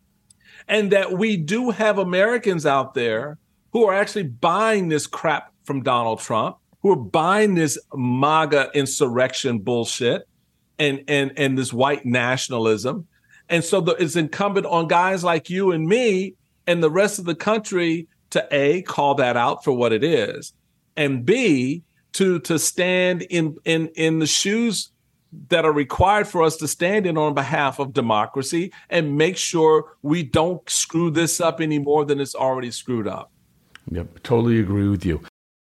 and that we do have Americans out there who are actually buying this crap from Donald Trump, who are buying this MAGA insurrection bullshit and and and this white nationalism. And so the, it's incumbent on guys like you and me and the rest of the country to A, call that out for what it is, and B, to to stand in in in the shoes that are required for us to stand in on behalf of democracy and make sure we don't screw this up any more than it's already screwed up. Yep, totally agree with you.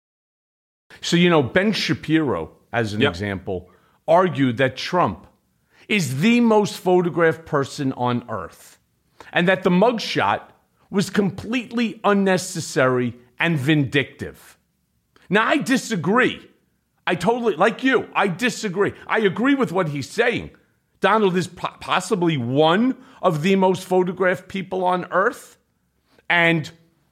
So, you know, Ben Shapiro, as an Yep. example, argued that Trump is the most photographed person on earth, and that the mugshot was completely unnecessary and vindictive. Now, I disagree. I totally, like you, I disagree. I agree with what he's saying. Donald is po- possibly one of the most photographed people on earth. And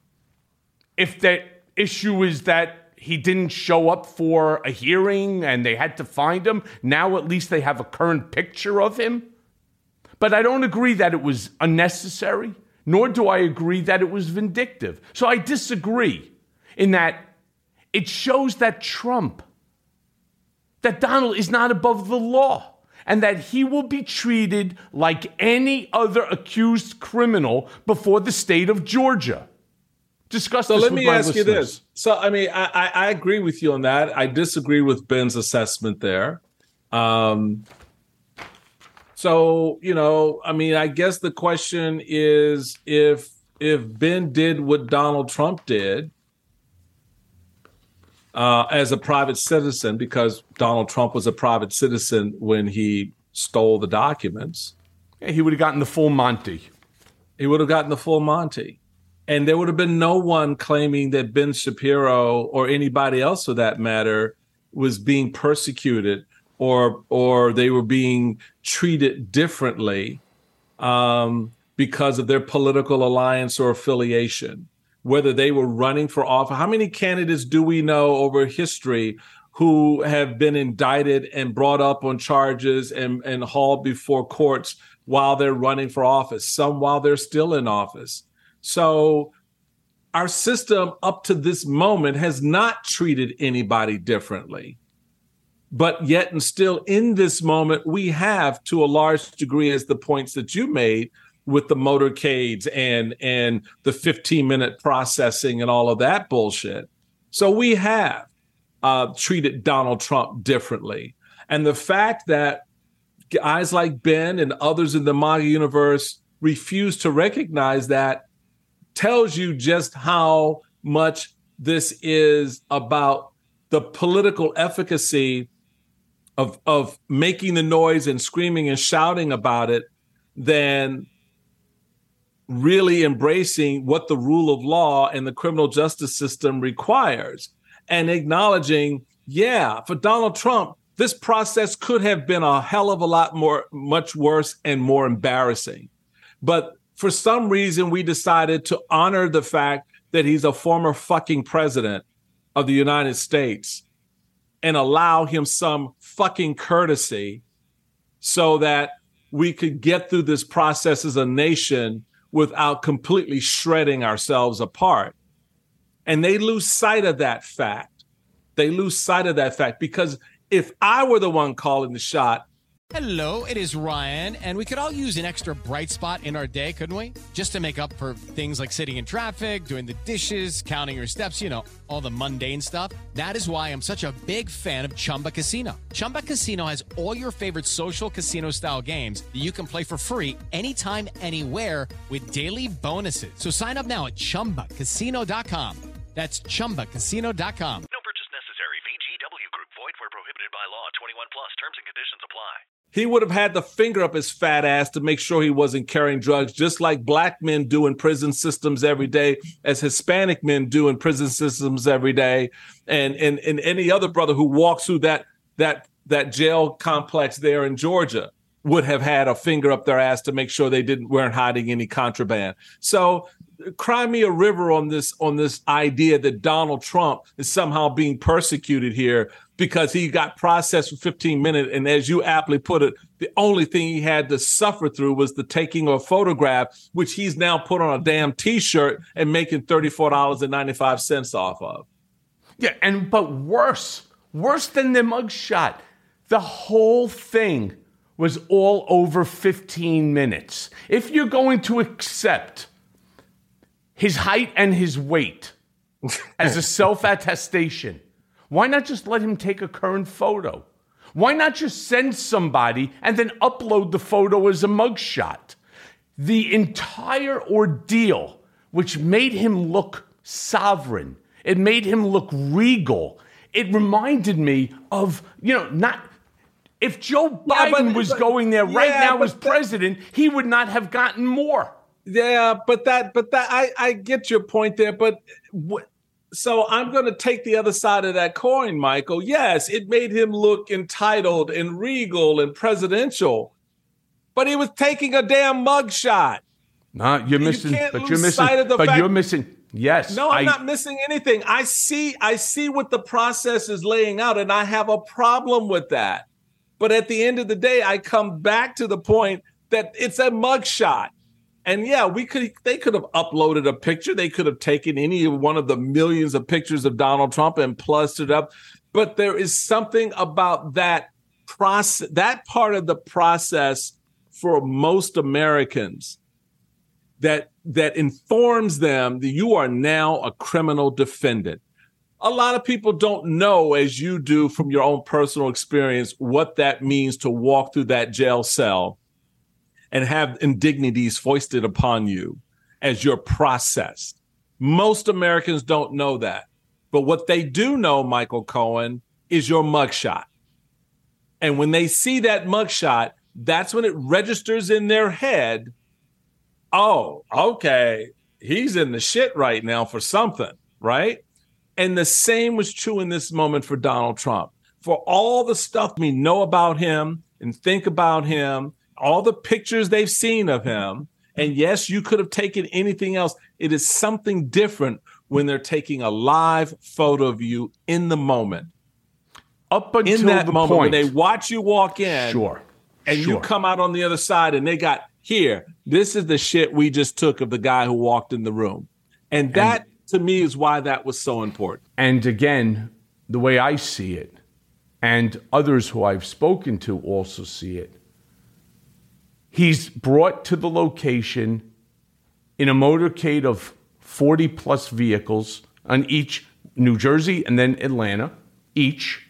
if the issue is that he didn't show up for a hearing and they had to find him, now at least they have a current picture of him. But I don't agree that it was unnecessary, nor do I agree that it was vindictive. So I disagree in that it shows that Trump, that Donald is not above the law, and that he will be treated like any other accused criminal before the state of Georgia. Discuss So this let with me my ask you listeners. this. So, I mean, I, I, I agree with you on that. I disagree with Ben's assessment there. Um, so, you know, I mean, I guess the question is if if Ben did what Donald Trump did, Uh, as a private citizen, because Donald Trump was a private citizen when he stole the documents. Yeah, he would have gotten the full Monty. He would have gotten the full Monty. And there would have been no one claiming that Ben Shapiro or anybody else for that matter was being persecuted or or they were being treated differently um, because of their political alliance or affiliation, whether they were running for office. How many candidates do we know over history who have been indicted and brought up on charges and, and hauled before courts while they're running for office, some while they're still in office? So our system up to this moment has not treated anybody differently. But yet and still in this moment, we have, to a large degree, as the points that you made with the motorcades and, and the fifteen-minute processing and all of that bullshit. So we have uh, treated Donald Trump differently. And the fact that guys like Ben and others in the MAGA universe refuse to recognize that tells you just how much this is about the political efficacy of, of making the noise and screaming and shouting about it than really embracing what the rule of law and the criminal justice system requires and acknowledging, yeah, for Donald Trump, this process could have been a hell of a lot more, much worse and more embarrassing. But for some reason, we decided to honor the fact that he's a former fucking president of the United States and allow him some fucking courtesy so that we could get through this process as a nation without completely shredding ourselves apart. And they lose sight of that fact. They lose sight of that fact because if I were the one calling the shot. Hello, it is Ryan, and we could all use an extra bright spot in our day, couldn't we? Just to make up for things like sitting in traffic, doing the dishes, counting your steps, you know, all the mundane stuff. That is why I'm such a big fan of Chumba Casino. Chumba Casino has all your favorite social casino-style games that you can play for free anytime, anywhere with daily bonuses. So sign up now at chumba casino dot com. That's chumba casino dot com. No purchase necessary. V G W Group. Void where prohibited by law. twenty-one plus. Terms and conditions apply. He would have had the finger up his fat ass to make sure he wasn't carrying drugs, just like black men do in prison systems every day, as Hispanic men do in prison systems every day, and and, and any other brother who walks through that that that jail complex there in Georgia would have had a finger up their ass to make sure they didn't weren't hiding any contraband. So cry me a river on this on this idea that Donald Trump is somehow being persecuted here because he got processed for fifteen minutes. And as you aptly put it, the only thing he had to suffer through was the taking of a photograph, which he's now put on a damn T-shirt and making thirty-four dollars and ninety-five cents off of. Yeah, and but worse, worse than the mugshot, the whole thing was all over fifteen minutes. If you're going to accept his height and his weight as a self-attestation, why not just let him take a current photo? Why not just send somebody and then upload the photo as a mugshot? The entire ordeal, which made him look sovereign, it made him look regal. It reminded me of, you know, not... If Joe Biden yeah, but, was but, going there right yeah, now as that, president, he would not have gotten more. Yeah, but that, but that, I, I get your point there. But what, so I'm going to take the other side of that coin, Michael. Yes, it made him look entitled and regal and presidential, but he was taking a damn mugshot. No, you're missing. You can't but lose you're missing. sight of the but fact, you're missing. Yes. No, I'm I, not missing anything. I see. I see what the process is laying out, and I have a problem with that. But at the end of the day, I come back to the point that it's a mugshot. And yeah, we could they could have uploaded a picture. They could have taken any one of the millions of pictures of Donald Trump and plussed it up. But there is something about that process, that part of the process for most Americans that that informs them that you are now a criminal defendant. A lot of people don't know, as you do from your own personal experience, what that means to walk through that jail cell and have indignities foisted upon you as you're processed. Most Americans don't know that. But what they do know, Michael Cohen, is your mugshot. And when they see that mugshot, that's when it registers in their head, oh, okay, he's in the shit right now for something, right? And the same was true in this moment for Donald Trump. For all the stuff we know about him and think about him, all the pictures they've seen of him, and yes, you could have taken anything else. It is something different when they're taking a live photo of you in the moment. Up until in that the moment, point. when they watch you walk in, Sure. and sure. you come out on the other side and they got, here, this is the shit we just took of the guy who walked in the room. And that, and, to me, is why that was so important. And again, the way I see it, and others who I've spoken to also see it, he's brought to the location in a motorcade of forty plus vehicles on each, New Jersey and then Atlanta, each,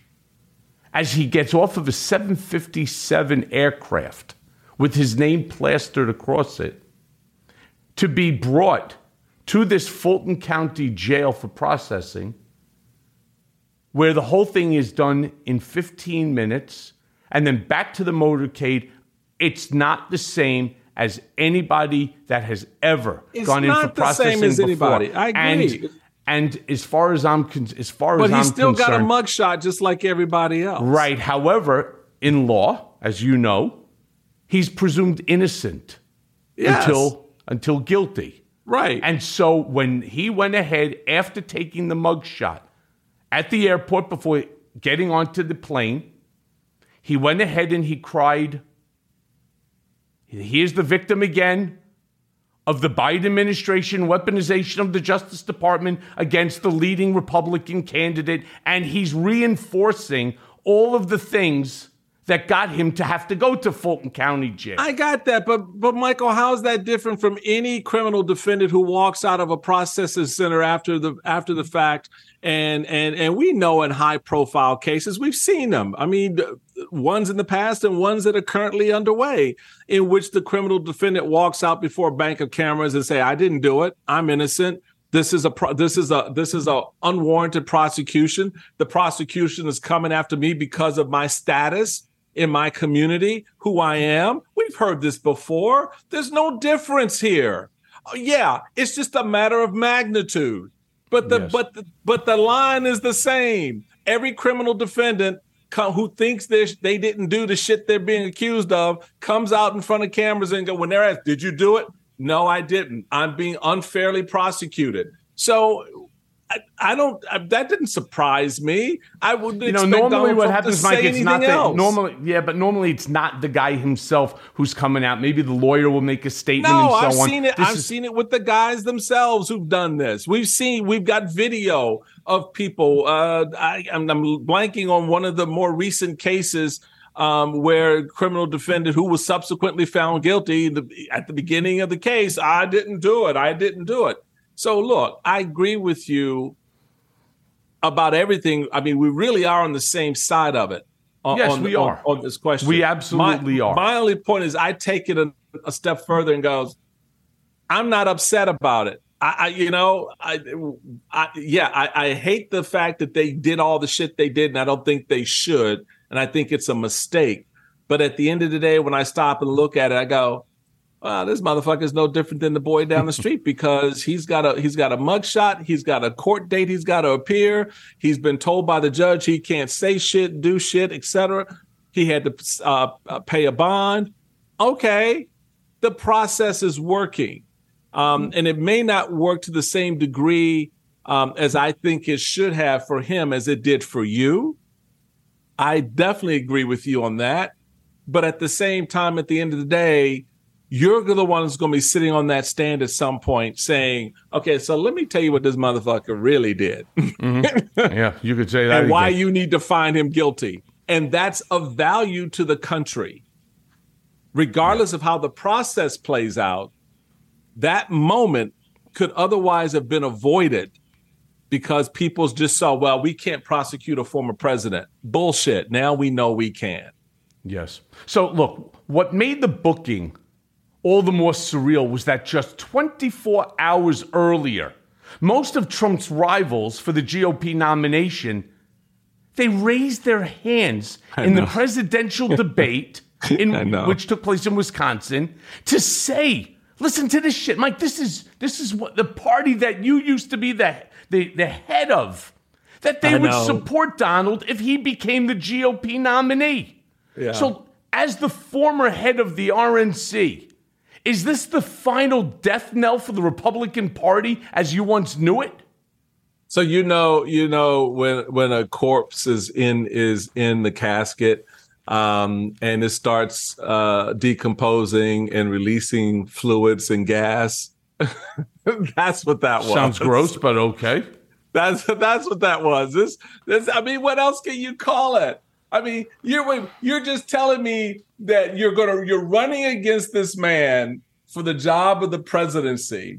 as he gets off of a seven fifty-seven aircraft with his name plastered across it, to be brought to this Fulton County jail for processing, where the whole thing is done in fifteen minutes, and then back to the motorcade. It's not the same as anybody that has ever it's gone in for processing before. It's not the same as anybody. I agree. And, and as far as I'm con- as far but as I'm he's still concerned, got a mugshot just like everybody else. Right. However, in law, as you know, he's presumed innocent yes. until until guilty. Right. And so when he went ahead after taking the mugshot at the airport before getting onto the plane, he went ahead and he cried, he is the victim again of the Biden administration weaponization of the Justice Department against the leading Republican candidate, and he's reinforcing all of the things that got him to have to go to Fulton County Jail. I got that, but but Michael, how is that different from any criminal defendant who walks out of a processing center after the after the fact? And and and we know in high profile cases, we've seen them. I mean, ones in the past and ones that are currently underway, in which the criminal defendant walks out before a bank of cameras and say, "I didn't do it. I'm innocent. This is a pro- this is a this is a unwarranted prosecution. The prosecution is coming after me because of my status in my community, who I am." We've heard this before. There's no difference here. Yeah, it's just a matter of magnitude. But the yes. but the, but the line is the same. Every criminal defendant co- who thinks they they didn't do the shit they're being accused of comes out in front of cameras and go, when they're asked, "Did you do it?" "No, I didn't. I'm being unfairly prosecuted." So I, I don't. I, that didn't surprise me. I would you know expect normally Donald what Trump happens, to Mike. say It's not that else. normally. Yeah, but normally it's not the guy himself who's coming out. Maybe the lawyer will make a statement No, and so I've on. seen it. This I've is, seen it with the guys themselves who've done this. We've seen. We've got video of people. Uh, I, I'm, I'm blanking on one of the more recent cases um, where a criminal defendant who was subsequently found guilty the, at the beginning of the case. I didn't do it. I didn't do it. So look, I agree with you about everything. I mean, we really are on the same side of it. On, yes, on, we on, are. On this question. We absolutely my, are. My only point is I take it a, a step further and goes, I'm not upset about it. I, I you know, I, I yeah, I, I hate the fact that they did all the shit they did, and I don't think they should. And I think it's a mistake. But at the end of the day, when I stop and look at it, I go, wow, this motherfucker is no different than the boy down the street, because he's got a he's got a mugshot, he's got a court date, he's got to appear. He's been told by the judge he can't say shit, do shit, et cetera. He had to uh, pay a bond. Okay, the process is working, um, and it may not work to the same degree um, as I think it should have for him as it did for you. I definitely agree with you on that, but at the same time, at the end of the day, you're the one who's going to be sitting on that stand at some point saying, okay, so let me tell you what this motherfucker really did. Mm-hmm. Yeah, you could say that. And again. why you need to find him guilty. And that's of value to the country. Regardless yeah. of how the process plays out, that moment could otherwise have been avoided because people just saw, well, we can't prosecute a former president. Bullshit. Now we know we can. Yes. So look, what made the booking all the more surreal was that just twenty-four hours earlier, most of Trump's rivals for the G O P nomination, they raised their hands in the presidential debate in which took place in Wisconsin to say Listen to this shit, Mike. This is this is what the party that you used to be the the, the head of, that they I would know. support Donald if he became the G O P nominee. Yeah. So as the former head of the R N C, is this the final death knell for the Republican Party as you once knew it? So you know, you know when when a corpse is in is in the casket, um, and it starts uh, decomposing and releasing fluids and gas. That's what that was. Sounds gross, but okay. That's that's what that was. This this. I mean, what else can you call it? I mean, you're you're just telling me that you're gonna you're running against this man for the job of the presidency,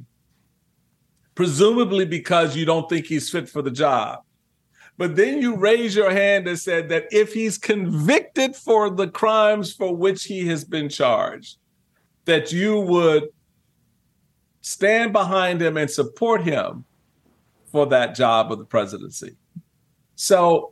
presumably because you don't think he's fit for the job. But then you raise your hand and said that if he's convicted for the crimes for which he has been charged, that you would stand behind him and support him for that job of the presidency. So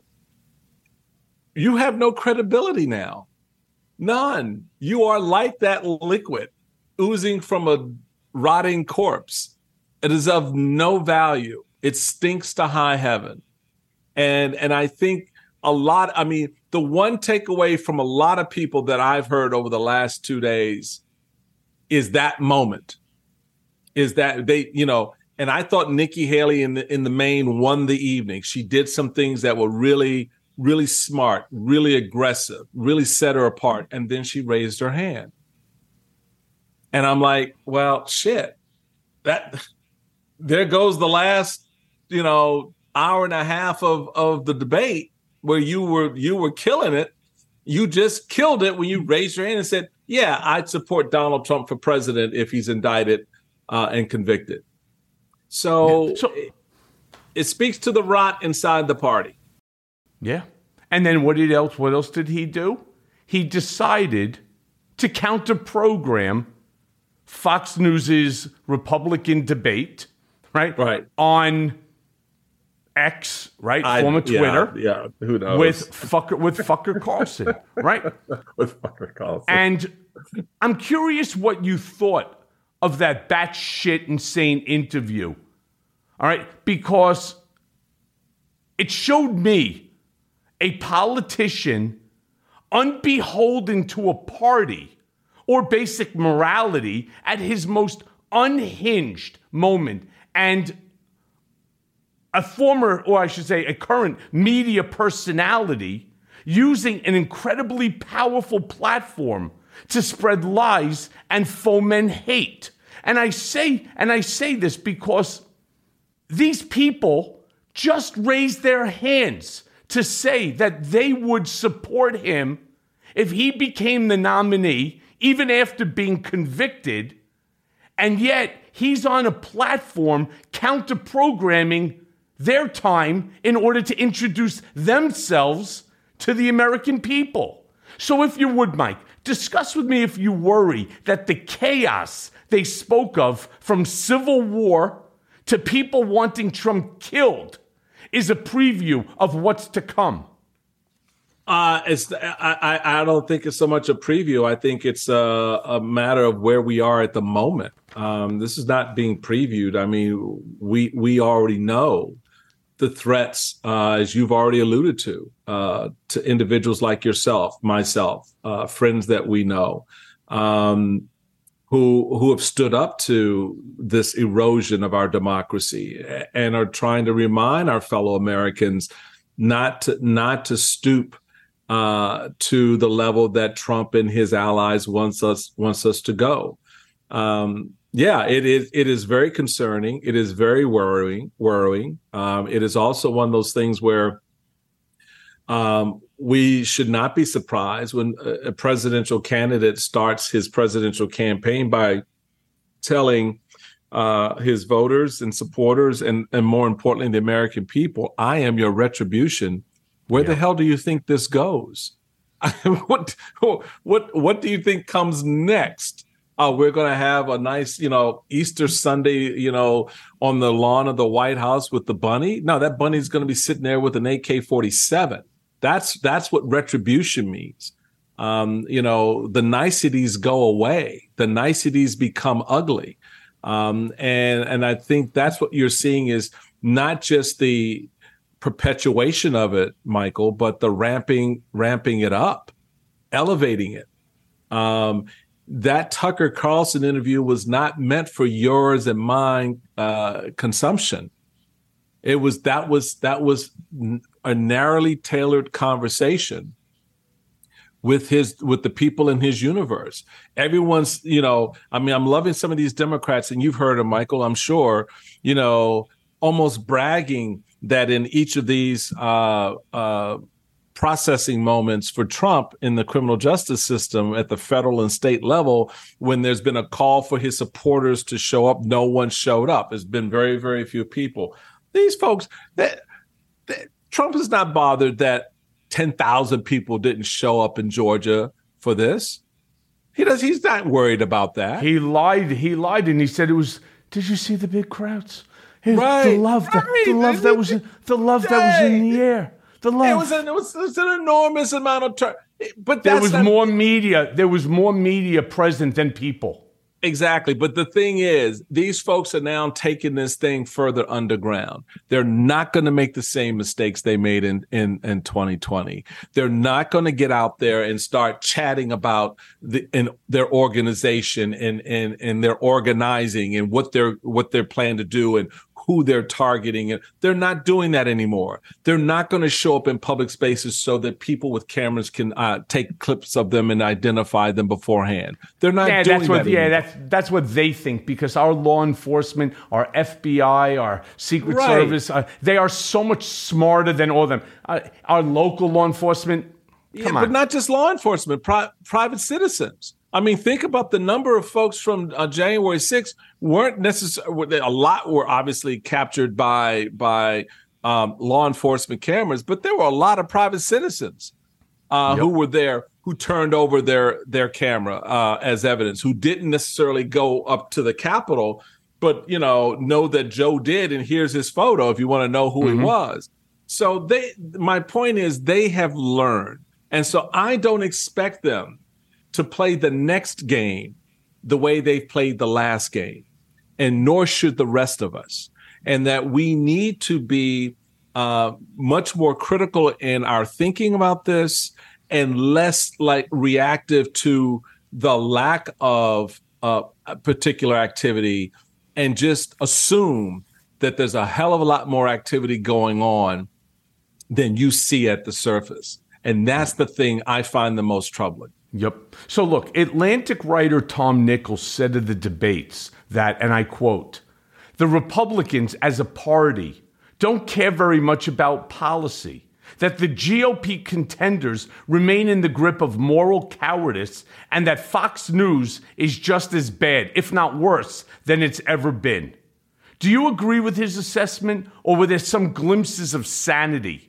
you have no credibility now. None. You are like that liquid oozing from a rotting corpse. It is of no value. It stinks to high heaven. And and I think a lot, I mean, the one takeaway from a lot of people that I've heard over the last two days is that moment, is that they, you know, and I thought Nikki Haley in the, in the main won the evening. She did some things that were really, really smart, really aggressive, really set her apart. And then she raised her hand. And I'm like, well, shit, that there goes the last, you know, hour and a half of, of the debate where you were you were killing it. You just killed it when you raised your hand and said, yeah, I'd support Donald Trump for president if he's indicted uh, and convicted. So, yeah. so it, it speaks to the rot inside the party. Yeah. And then what did else what else did he do? He decided to counter program Fox News's Republican debate, right? Right. On X, right? I, Former Twitter. Yeah, yeah, who knows? With fucker with fucker Carlson, right? With fucker Carlson. And I'm curious what you thought of that batshit insane interview. All right, because it showed me a politician unbeholden to a party or basic morality at his most unhinged moment, and a former, or I should say a current media personality using an incredibly powerful platform to spread lies and foment hate. And I say, and I say this because these people just raised their hands to say that they would support him if he became the nominee, even after being convicted. And yet he's on a platform counter-programming their time in order to introduce themselves to the American people. So if you would, Mike, discuss with me if you worry that the chaos they spoke of, from civil war to people wanting Trump killed, is a preview of what's to come. Uh, it's I, I don't think it's so much a preview. I think it's a, a matter of where we are at the moment. Um, this is not being previewed. I mean, we we already know the threats, uh, as you've already alluded to, uh, to individuals like yourself, myself, uh, friends that we know, um, who who have stood up to this erosion of our democracy and are trying to remind our fellow Americans not to, not to stoop uh, to the level that Trump and his allies wants us wants us to go. Um, Yeah, it is. It is very concerning. It is very worrying. Worrying. Um, it is also one of those things where um, we should not be surprised when a, a presidential candidate starts his presidential campaign by telling uh, his voters and supporters, and, and more importantly, the American people, "I am your retribution." Where yeah. the hell do you think this goes? what what what do you think comes next? Oh, we're going to have a nice, you know, Easter Sunday, you know, on the lawn of the White House with the bunny. No, that bunny's going to be sitting there with an A K forty-seven. That's that's what retribution means. Um, you know, the niceties go away. the niceties become ugly. Um, and, and I think that's what you're seeing is not just the perpetuation of it, Michael, but the ramping, ramping it up, elevating it. Um, that Tucker Carlson interview was not meant for yours and mine uh, consumption. It was that was that was a narrowly tailored conversation with his with the people in his universe. Everyone's, you know, I mean, I'm loving some of these Democrats, and you've heard of Michael, I'm sure, you know, almost bragging that in each of these uh, uh, processing moments for Trump in the criminal justice system at the federal and state level, when there's been a call for his supporters to show up, no one showed up. There's been very, very few people. These folks, that, that Trump is not bothered that ten thousand people didn't show up in Georgia for this. He does. He's not worried about that. He lied. He lied, and he said it was. Did you see the big crowds? It, right. The love. That, I mean, the love that was. In, the love that was in the air. The love. It was an, it was, it was an enormous amount of turn. But there that's was not, more media. There was more media present than people. Exactly. But the thing is, these folks are now taking this thing further underground. They're not going to make the same mistakes they made in, in, in twenty twenty. They're not going to get out there and start chatting about the, in their organization and, and, and their organizing and what they're, what they're planning to do and who they're targeting. And they're not doing that anymore. They're not going to show up in public spaces so that people with cameras can uh, take clips of them and identify them beforehand. They're not yeah, doing that's what, that Yeah, anymore. that's that's what they think, because our law enforcement, our F B I, our Secret Right. Service, uh, they are so much smarter than all of them. Uh, our local law enforcement, Yeah, come but on. not just law enforcement, pri- private citizens. I mean, think about the number of folks from uh, January sixth weren't necessarily, a lot were obviously captured by by um, law enforcement cameras, but there were a lot of private citizens uh, Yep. who were there, who turned over their their camera uh, as evidence, who didn't necessarily go up to the Capitol, but, you know, know that Joe did, and here's his photo if you want to know who Mm-hmm. he was. So they, my point is, they have learned. And so I don't expect them to play the next game the way they've played the last game, and nor should the rest of us. And that we need to be uh, much more critical in our thinking about this and less like reactive to the lack of uh, a particular activity, and just assume that there's a hell of a lot more activity going on than you see at the surface. And that's the thing I find the most troubling. Yep. So look, Atlantic writer Tom Nichols said of the debates that, and I quote, "The Republicans as a party don't care very much about policy, that the G O P contenders remain in the grip of moral cowardice, and that Fox News is just as bad, if not worse, than it's ever been." Do you agree with his assessment, or were there some glimpses of sanity?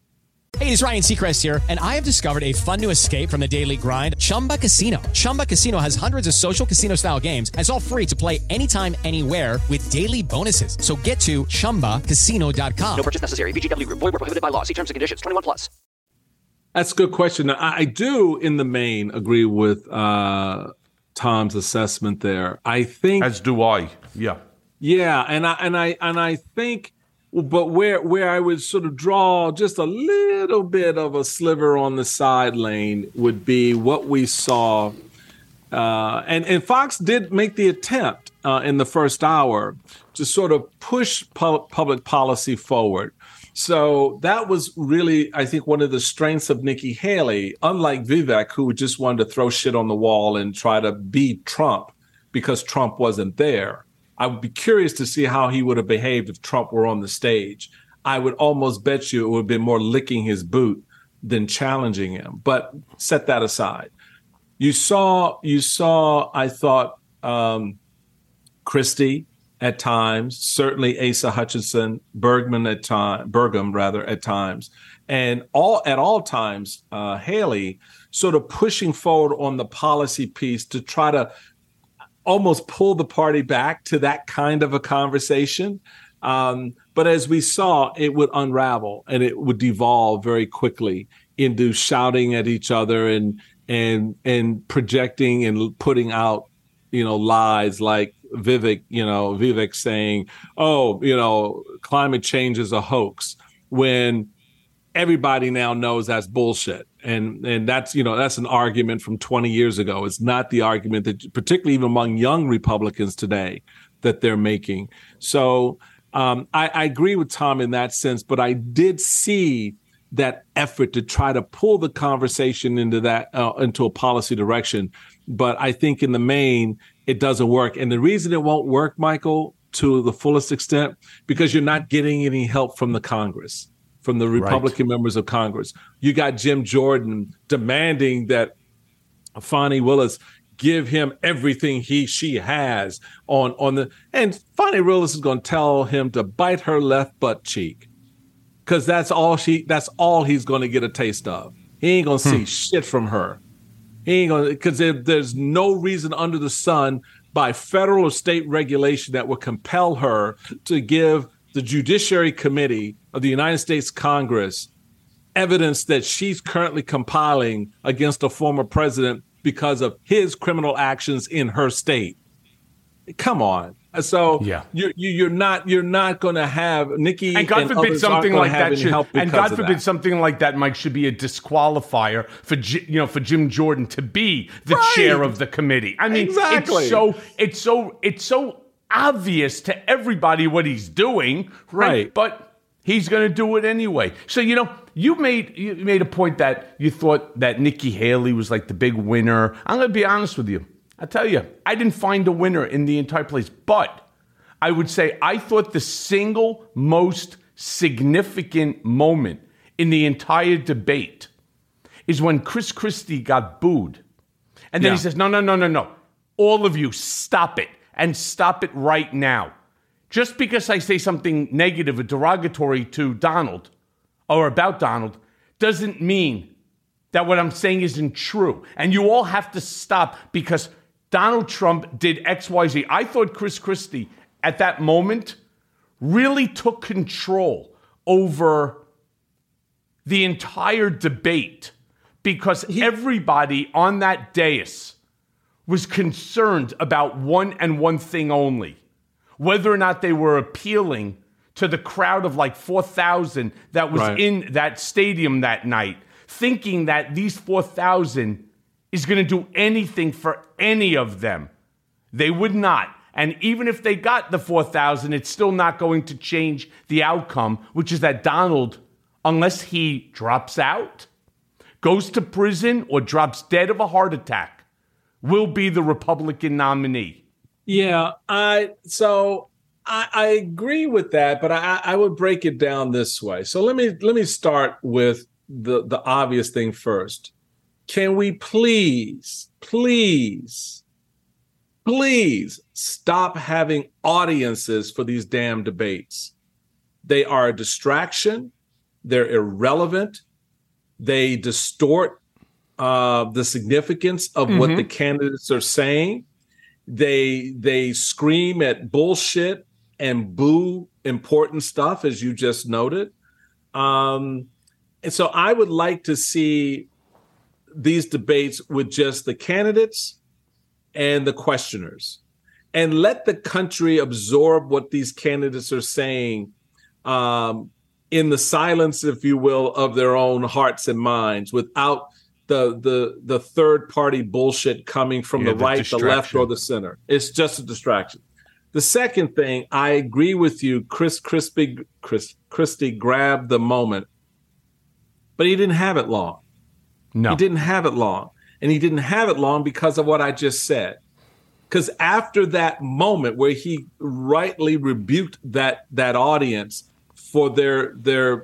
Hey, it's Ryan Seacrest here, and I have discovered a fun new escape from the daily grind, Chumba Casino. Chumba Casino has hundreds of social casino-style games, and it's all free to play anytime, anywhere with daily bonuses. So get to chumba casino dot com. No purchase necessary. V G W Group. Void where prohibited by law. See terms and conditions. twenty-one plus. That's a good question. I, I do, in the main, agree with uh, Tom's assessment there. I think, As do I. Yeah. yeah, and I and I and I think, but where where I would sort of draw just a little bit of a sliver on the side lane would be what we saw, uh, and and Fox did make the attempt uh, in the first hour to sort of push pu- public policy forward. So that was really, I think, one of the strengths of Nikki Haley, unlike Vivek, who just wanted to throw shit on the wall and try to beat Trump because Trump wasn't there. I would be curious to see how he would have behaved if Trump were on the stage. I would almost bet you it would have been more licking his boot than challenging him. But set that aside. You saw, you saw, I thought, um, Christie at times, certainly Asa Hutchinson, Bergman at time, Burgum rather at times, and all at all times, uh, Haley sort of pushing forward on the policy piece to try to almost pull the party back to that kind of a conversation. Um, but as we saw, it would unravel and it would devolve very quickly into shouting at each other and and and projecting and putting out you know, lies like Vivek, you know, Vivek saying, oh, you know, climate change is a hoax, when everybody now knows that's bullshit. And and that's, you know, that's an argument from twenty years ago. It's not the argument that, particularly even among young Republicans today, that they're making. So um, I, I agree with Tom in that sense, but I did see that effort to try to pull the conversation into that, uh, into a policy direction. But I think in the main, it doesn't work. And the reason it won't work, Michael, to the fullest extent, because you're not getting any help from the Congress, from the Republican right. members of Congress. You got Jim Jordan demanding that Fani Willis give him everything he she has on, on the, and Fani Willis is going to tell him to bite her left butt cheek, because that's all she, that's all he's going to get a taste of. He ain't going to see hmm. shit from her. He ain't going to, because there, there's no reason under the sun by federal or state regulation that would compel her to give the Judiciary Committee of the United States Congress evidence that she's currently compiling against a former president because of his criminal actions in her state. Come on. So yeah. you're, you're not you're not going to have Nikki and God and forbid something like that should, and God forbid that. something like that, Mike, should be a disqualifier for you know for Jim Jordan to be the right. chair of the committee. I mean, exactly. it's so it's so it's so obvious to everybody what he's doing, right? right. But he's going to do it anyway. So you know, you made you made a point that you thought that Nikki Haley was like the big winner. I'm going to be honest with you. I tell you, I didn't find a winner in the entire place, but I would say I thought the single most significant moment in the entire debate is when Chris Christie got booed. And then yeah. he says, no, no, no, no, no. All of you, stop it, and stop it right now. Just because I say something negative or derogatory to Donald or about Donald doesn't mean that what I'm saying isn't true. And you all have to stop because Donald Trump did X, Y, Z. I thought Chris Christie at that moment really took control over the entire debate because he, everybody on that dais was concerned about one and one thing only, whether or not they were appealing to the crowd of like four thousand that was right. in that stadium that night, thinking that these four thousand is going to do anything for any of them. They would not. And even if they got the four thousand, it's still not going to change the outcome, which is that Donald, unless he drops out, goes to prison, or drops dead of a heart attack, will be the Republican nominee. Yeah, I so I, I agree with that, but I, I would break it down this way. So let me let me start with the, the obvious thing first. Can we please, please, please stop having audiences for these damn debates? They are a distraction. They're irrelevant. They distort uh, the significance of mm-hmm. what the candidates are saying. They they scream at bullshit and boo important stuff, as you just noted. Um, and so I would like to see these debates with just the candidates and the questioners, and let the country absorb what these candidates are saying um, in the silence, if you will, of their own hearts and minds, without the the the third party bullshit coming from yeah, the, the right, the left, or the center. It's just a distraction. The second thing, I agree with you. Chris Christie, Chris Christie grabbed the moment, but he didn't have it long. No, he didn't have it long. And he didn't have it long because of what I just said. Because after that moment where he rightly rebuked that that audience for their their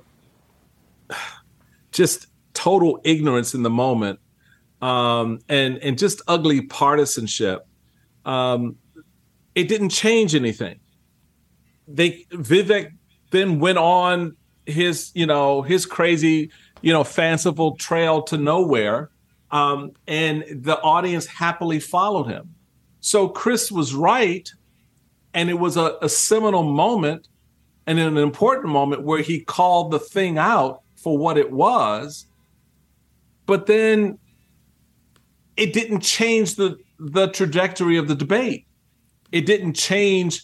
just total ignorance in the moment, um, and, and just ugly partisanship, um, it didn't change anything. They Vivek then went on his, you know, his crazy, you know, fanciful trail to nowhere, um, and the audience happily followed him. So Chris was right, and it was a, a seminal moment and an important moment where he called the thing out for what it was, but then it didn't change the the trajectory of the debate. It didn't change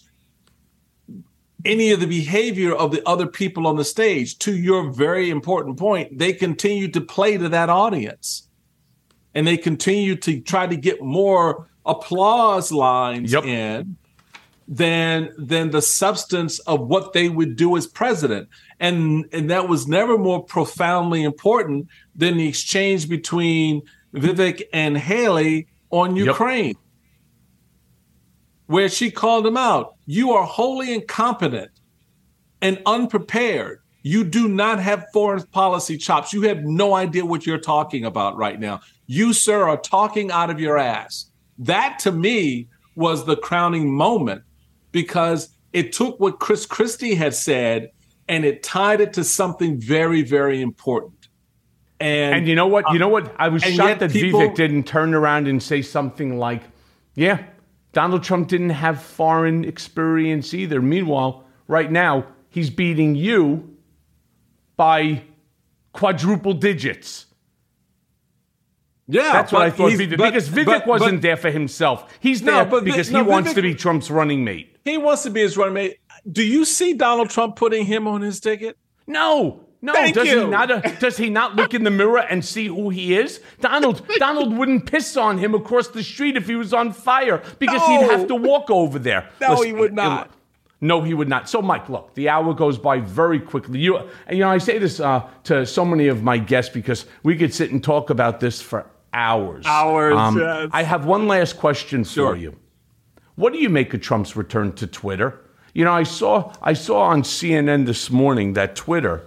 any of the behavior of the other people on the stage. To your very important point, they continued to play to that audience. And they continued to try to get more applause lines yep. in than than the substance of what they would do as president. And, and that was never more profoundly important than the exchange between Vivek and Haley on Ukraine, yep. where she called him out. You are wholly incompetent and unprepared. You do not have foreign policy chops. You have no idea what you're talking about right now. You, sir, are talking out of your ass. That, to me, was the crowning moment, because it took what Chris Christie had said and it tied it to something very, very important. And, and you know what? You know what? I was shocked that people, Vivek didn't turn around and say something like, yeah, Donald Trump didn't have foreign experience either. Meanwhile, right now, he's beating you by quadruple digits. Yeah, that's what I thought. Vivek, but, because Vivek but, wasn't but, there for himself. He's there no, but, because no, he wants Vivek, to be Trump's running mate. He wants to be his running mate. Do you see Donald Trump putting him on his ticket? No, no. Thank does you. he not? Uh, does he not look in the mirror and see who he is? Donald, Donald wouldn't piss on him across the street if he was on fire, because no. he'd have to walk over there. No, Listen, he would not. No, he would not. So, Mike, look, the hour goes by very quickly. You, and, you know, I say this uh, to so many of my guests because we could sit and talk about this for hours. Hours, um, yes. I have one last question sure. for you. What do you make of Trump's return to Twitter? You know, I saw I saw on C N N this morning that Twitter,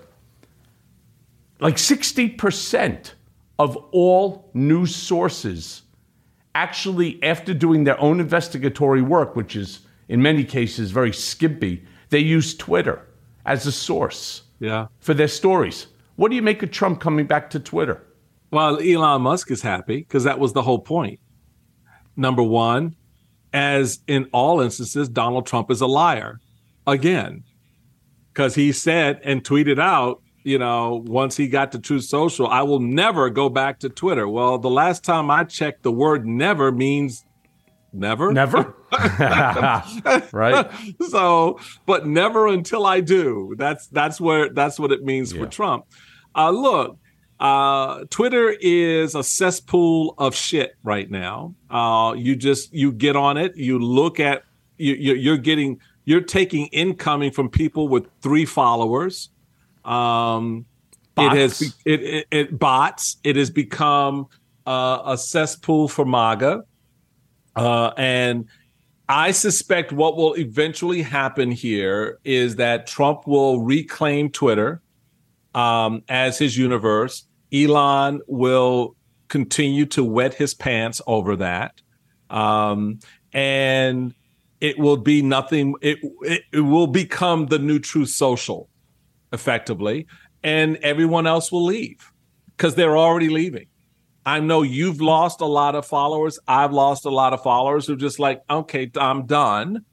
like sixty percent of all news sources, actually, after doing their own investigatory work, which is in many cases very skimpy, they use Twitter as a source yeah. for their stories. What do you make of Trump coming back to Twitter? Well, Elon Musk is happy because that was the whole point. Number one, as in all instances, Donald Trump is a liar again, because he said and tweeted out, you know, once he got to Truth Social, I will never go back to Twitter. Well, the last time I checked, the word never means never. Never. Right. So, but never until I do. That's that's where that's what it means yeah. for Trump. Uh, look, uh, Twitter is a cesspool of shit right now. Uh, you just you get on it. You look at you, you're getting you're taking incoming from people with three followers. Um, bots. It has it, it, it bots. It has become uh, a cesspool for MAGA, uh, and I suspect what will eventually happen here is that Trump will reclaim Twitter um, as his universe. Elon will continue to wet his pants over that, um, and it will be nothing. It, it it will become the new Truth Social, effectively, and everyone else will leave because they're already leaving. I know you've lost a lot of followers. I've lost a lot of followers who are just like, okay, I'm done.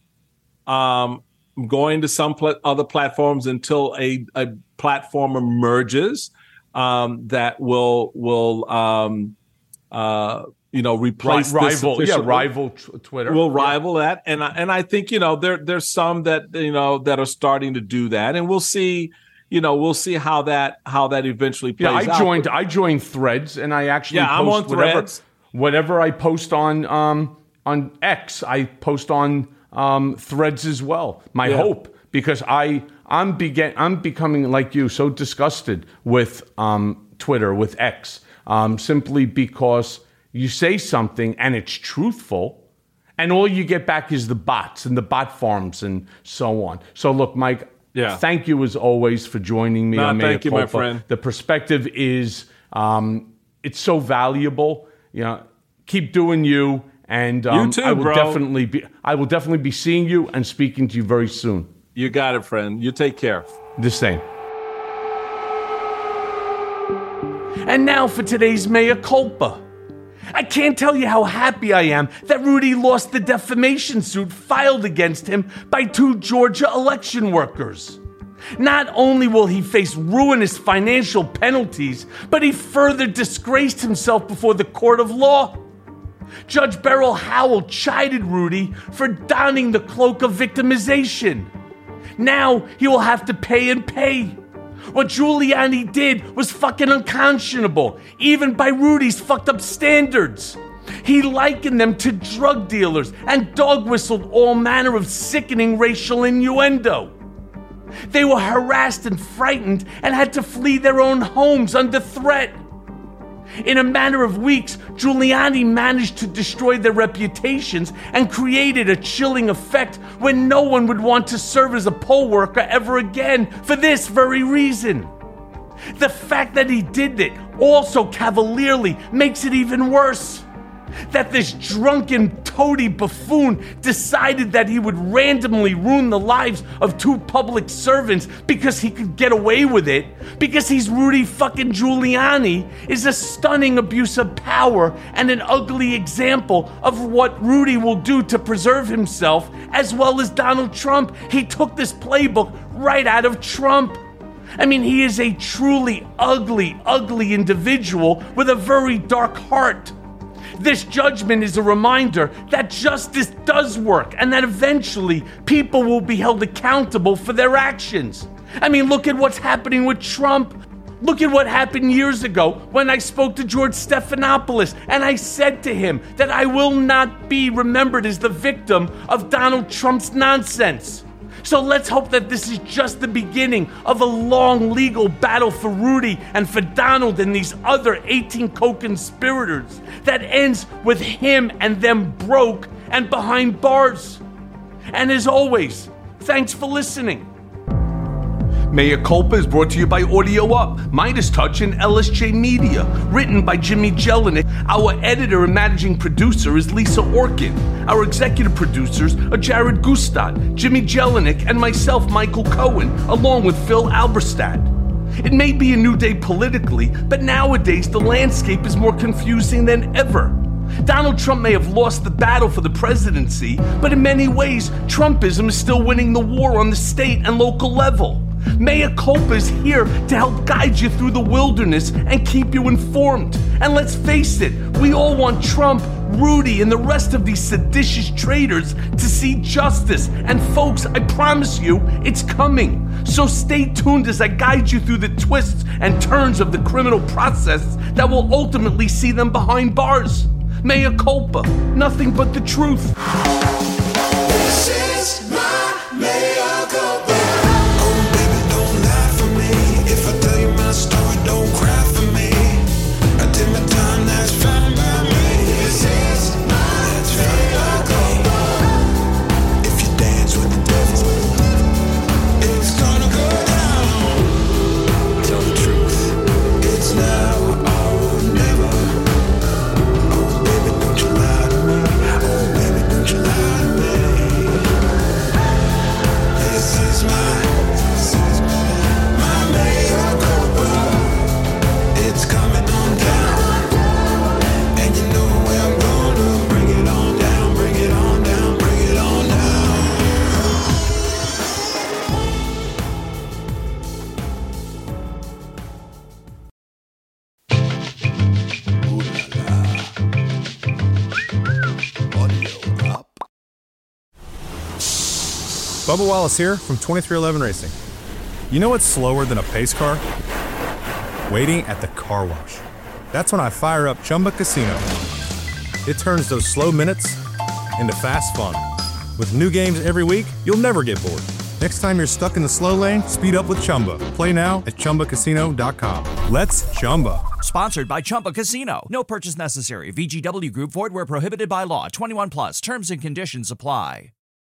Um, I'm going to some pl- other platforms until a, a platform emerges um, that will will um, uh, you know replace rival, this rival, yeah, rival t- Twitter. Will rival yeah. that, and I, and I think you know there there's some that you know that are starting to do that, and we'll see. You know, we'll see how that how that eventually plays out. Yeah, I joined out. I joined Threads, and I actually yeah, post I'm on whatever, Threads. Whatever I post on um, on X, I post on um, Threads as well. My yeah. hope, because I I'm begin I'm becoming like you, so disgusted with um, Twitter, with X, um, simply because you say something and it's truthful, and all you get back is the bots and the bot farms and so on. So look, Mike. Yeah. Thank you as always for joining me no, on Mea Thank you, Culpa. my friend. The perspective is um, it's so valuable. You know, keep doing you, and um, you too, I will bro. definitely be. I will definitely be seeing you and speaking to you very soon. You got it, friend. You take care. The same. And now for today's Mea Culpa. I can't tell you how happy I am that Rudy lost the defamation suit filed against him by two Georgia election workers. Not only will he face ruinous financial penalties, but he further disgraced himself before the court of law. Judge Beryl Howell chided Rudy for donning the cloak of victimization. Now he will have to pay and pay. What Giuliani did was fucking unconscionable, even by Rudy's fucked up standards. He likened them to drug dealers and dog-whistled all manner of sickening racial innuendo. They were harassed and frightened and had to flee their own homes under threat. In a matter of weeks, Giuliani managed to destroy their reputations and created a chilling effect when no one would want to serve as a poll worker ever again for this very reason. The fact that he did it also cavalierly makes it even worse. That this drunken, toady buffoon decided that he would randomly ruin the lives of two public servants because he could get away with it, because he's Rudy fucking Giuliani, is a stunning abuse of power and an ugly example of what Rudy will do to preserve himself, as well as Donald Trump. He took this playbook right out of Trump. I mean, he is a truly ugly, ugly individual with a very dark heart. This judgment is a reminder that justice does work and that eventually people will be held accountable for their actions. I mean, look at what's happening with Trump. Look at what happened years ago when I spoke to George Stephanopoulos and I said to him that I will not be remembered as the victim of Donald Trump's nonsense. So let's hope that this is just the beginning of a long legal battle for Rudy and for Donald and these other eighteen co-conspirators that ends with him and them broke and behind bars. And as always, thanks for listening. Mea Culpa is brought to you by Audio Up, Midas Touch, and L S J Media. Written by Jimmy Jelinek. Our editor and managing producer is Lisa Orkin. Our executive producers are Jared Gustad, Jimmy Jelinek, and myself, Michael Cohen, along with Phil Alberstadt. It may be a new day politically, but nowadays the landscape is more confusing than ever. Donald Trump may have lost the battle for the presidency, but in many ways, Trumpism is still winning the war on the state and local level. Mea Culpa is here to help guide you through the wilderness and keep you informed. And let's face it, we all want Trump, Rudy, and the rest of these seditious traitors to see justice. And folks, I promise you, it's coming. So stay tuned as I guide you through the twists and turns of the criminal process that will ultimately see them behind bars. Mea Culpa, nothing but the truth. This is my mea culpa. Oh, baby, don't lie for me. If I tell you my story, don't cry for me. I did my time, that's fine by me. This is my mea culpa. If you dance with the devil, it's gonna go down. Tell the truth, it's now or never. Oh, baby, don't you lie to me. Oh, baby, don't you lie to me. This is my, this is my mea culpa. It's coming on down. And you know where I'm gonna bring it on down, bring it on down, bring it on down. Ooh la la. Audio Up. Bubba Wallace here from twenty-three eleven Racing. You know what's slower than a pace car? Waiting at the car wash. That's when I fire up Chumba Casino. It turns those slow minutes into fast fun. With new games every week, you'll never get bored. Next time you're stuck in the slow lane, speed up with Chumba. Play now at chumba casino dot com. Let's Chumba. Sponsored by Chumba Casino. No purchase necessary. V G W Group. Void where prohibited by law. twenty-one plus. Terms and conditions apply.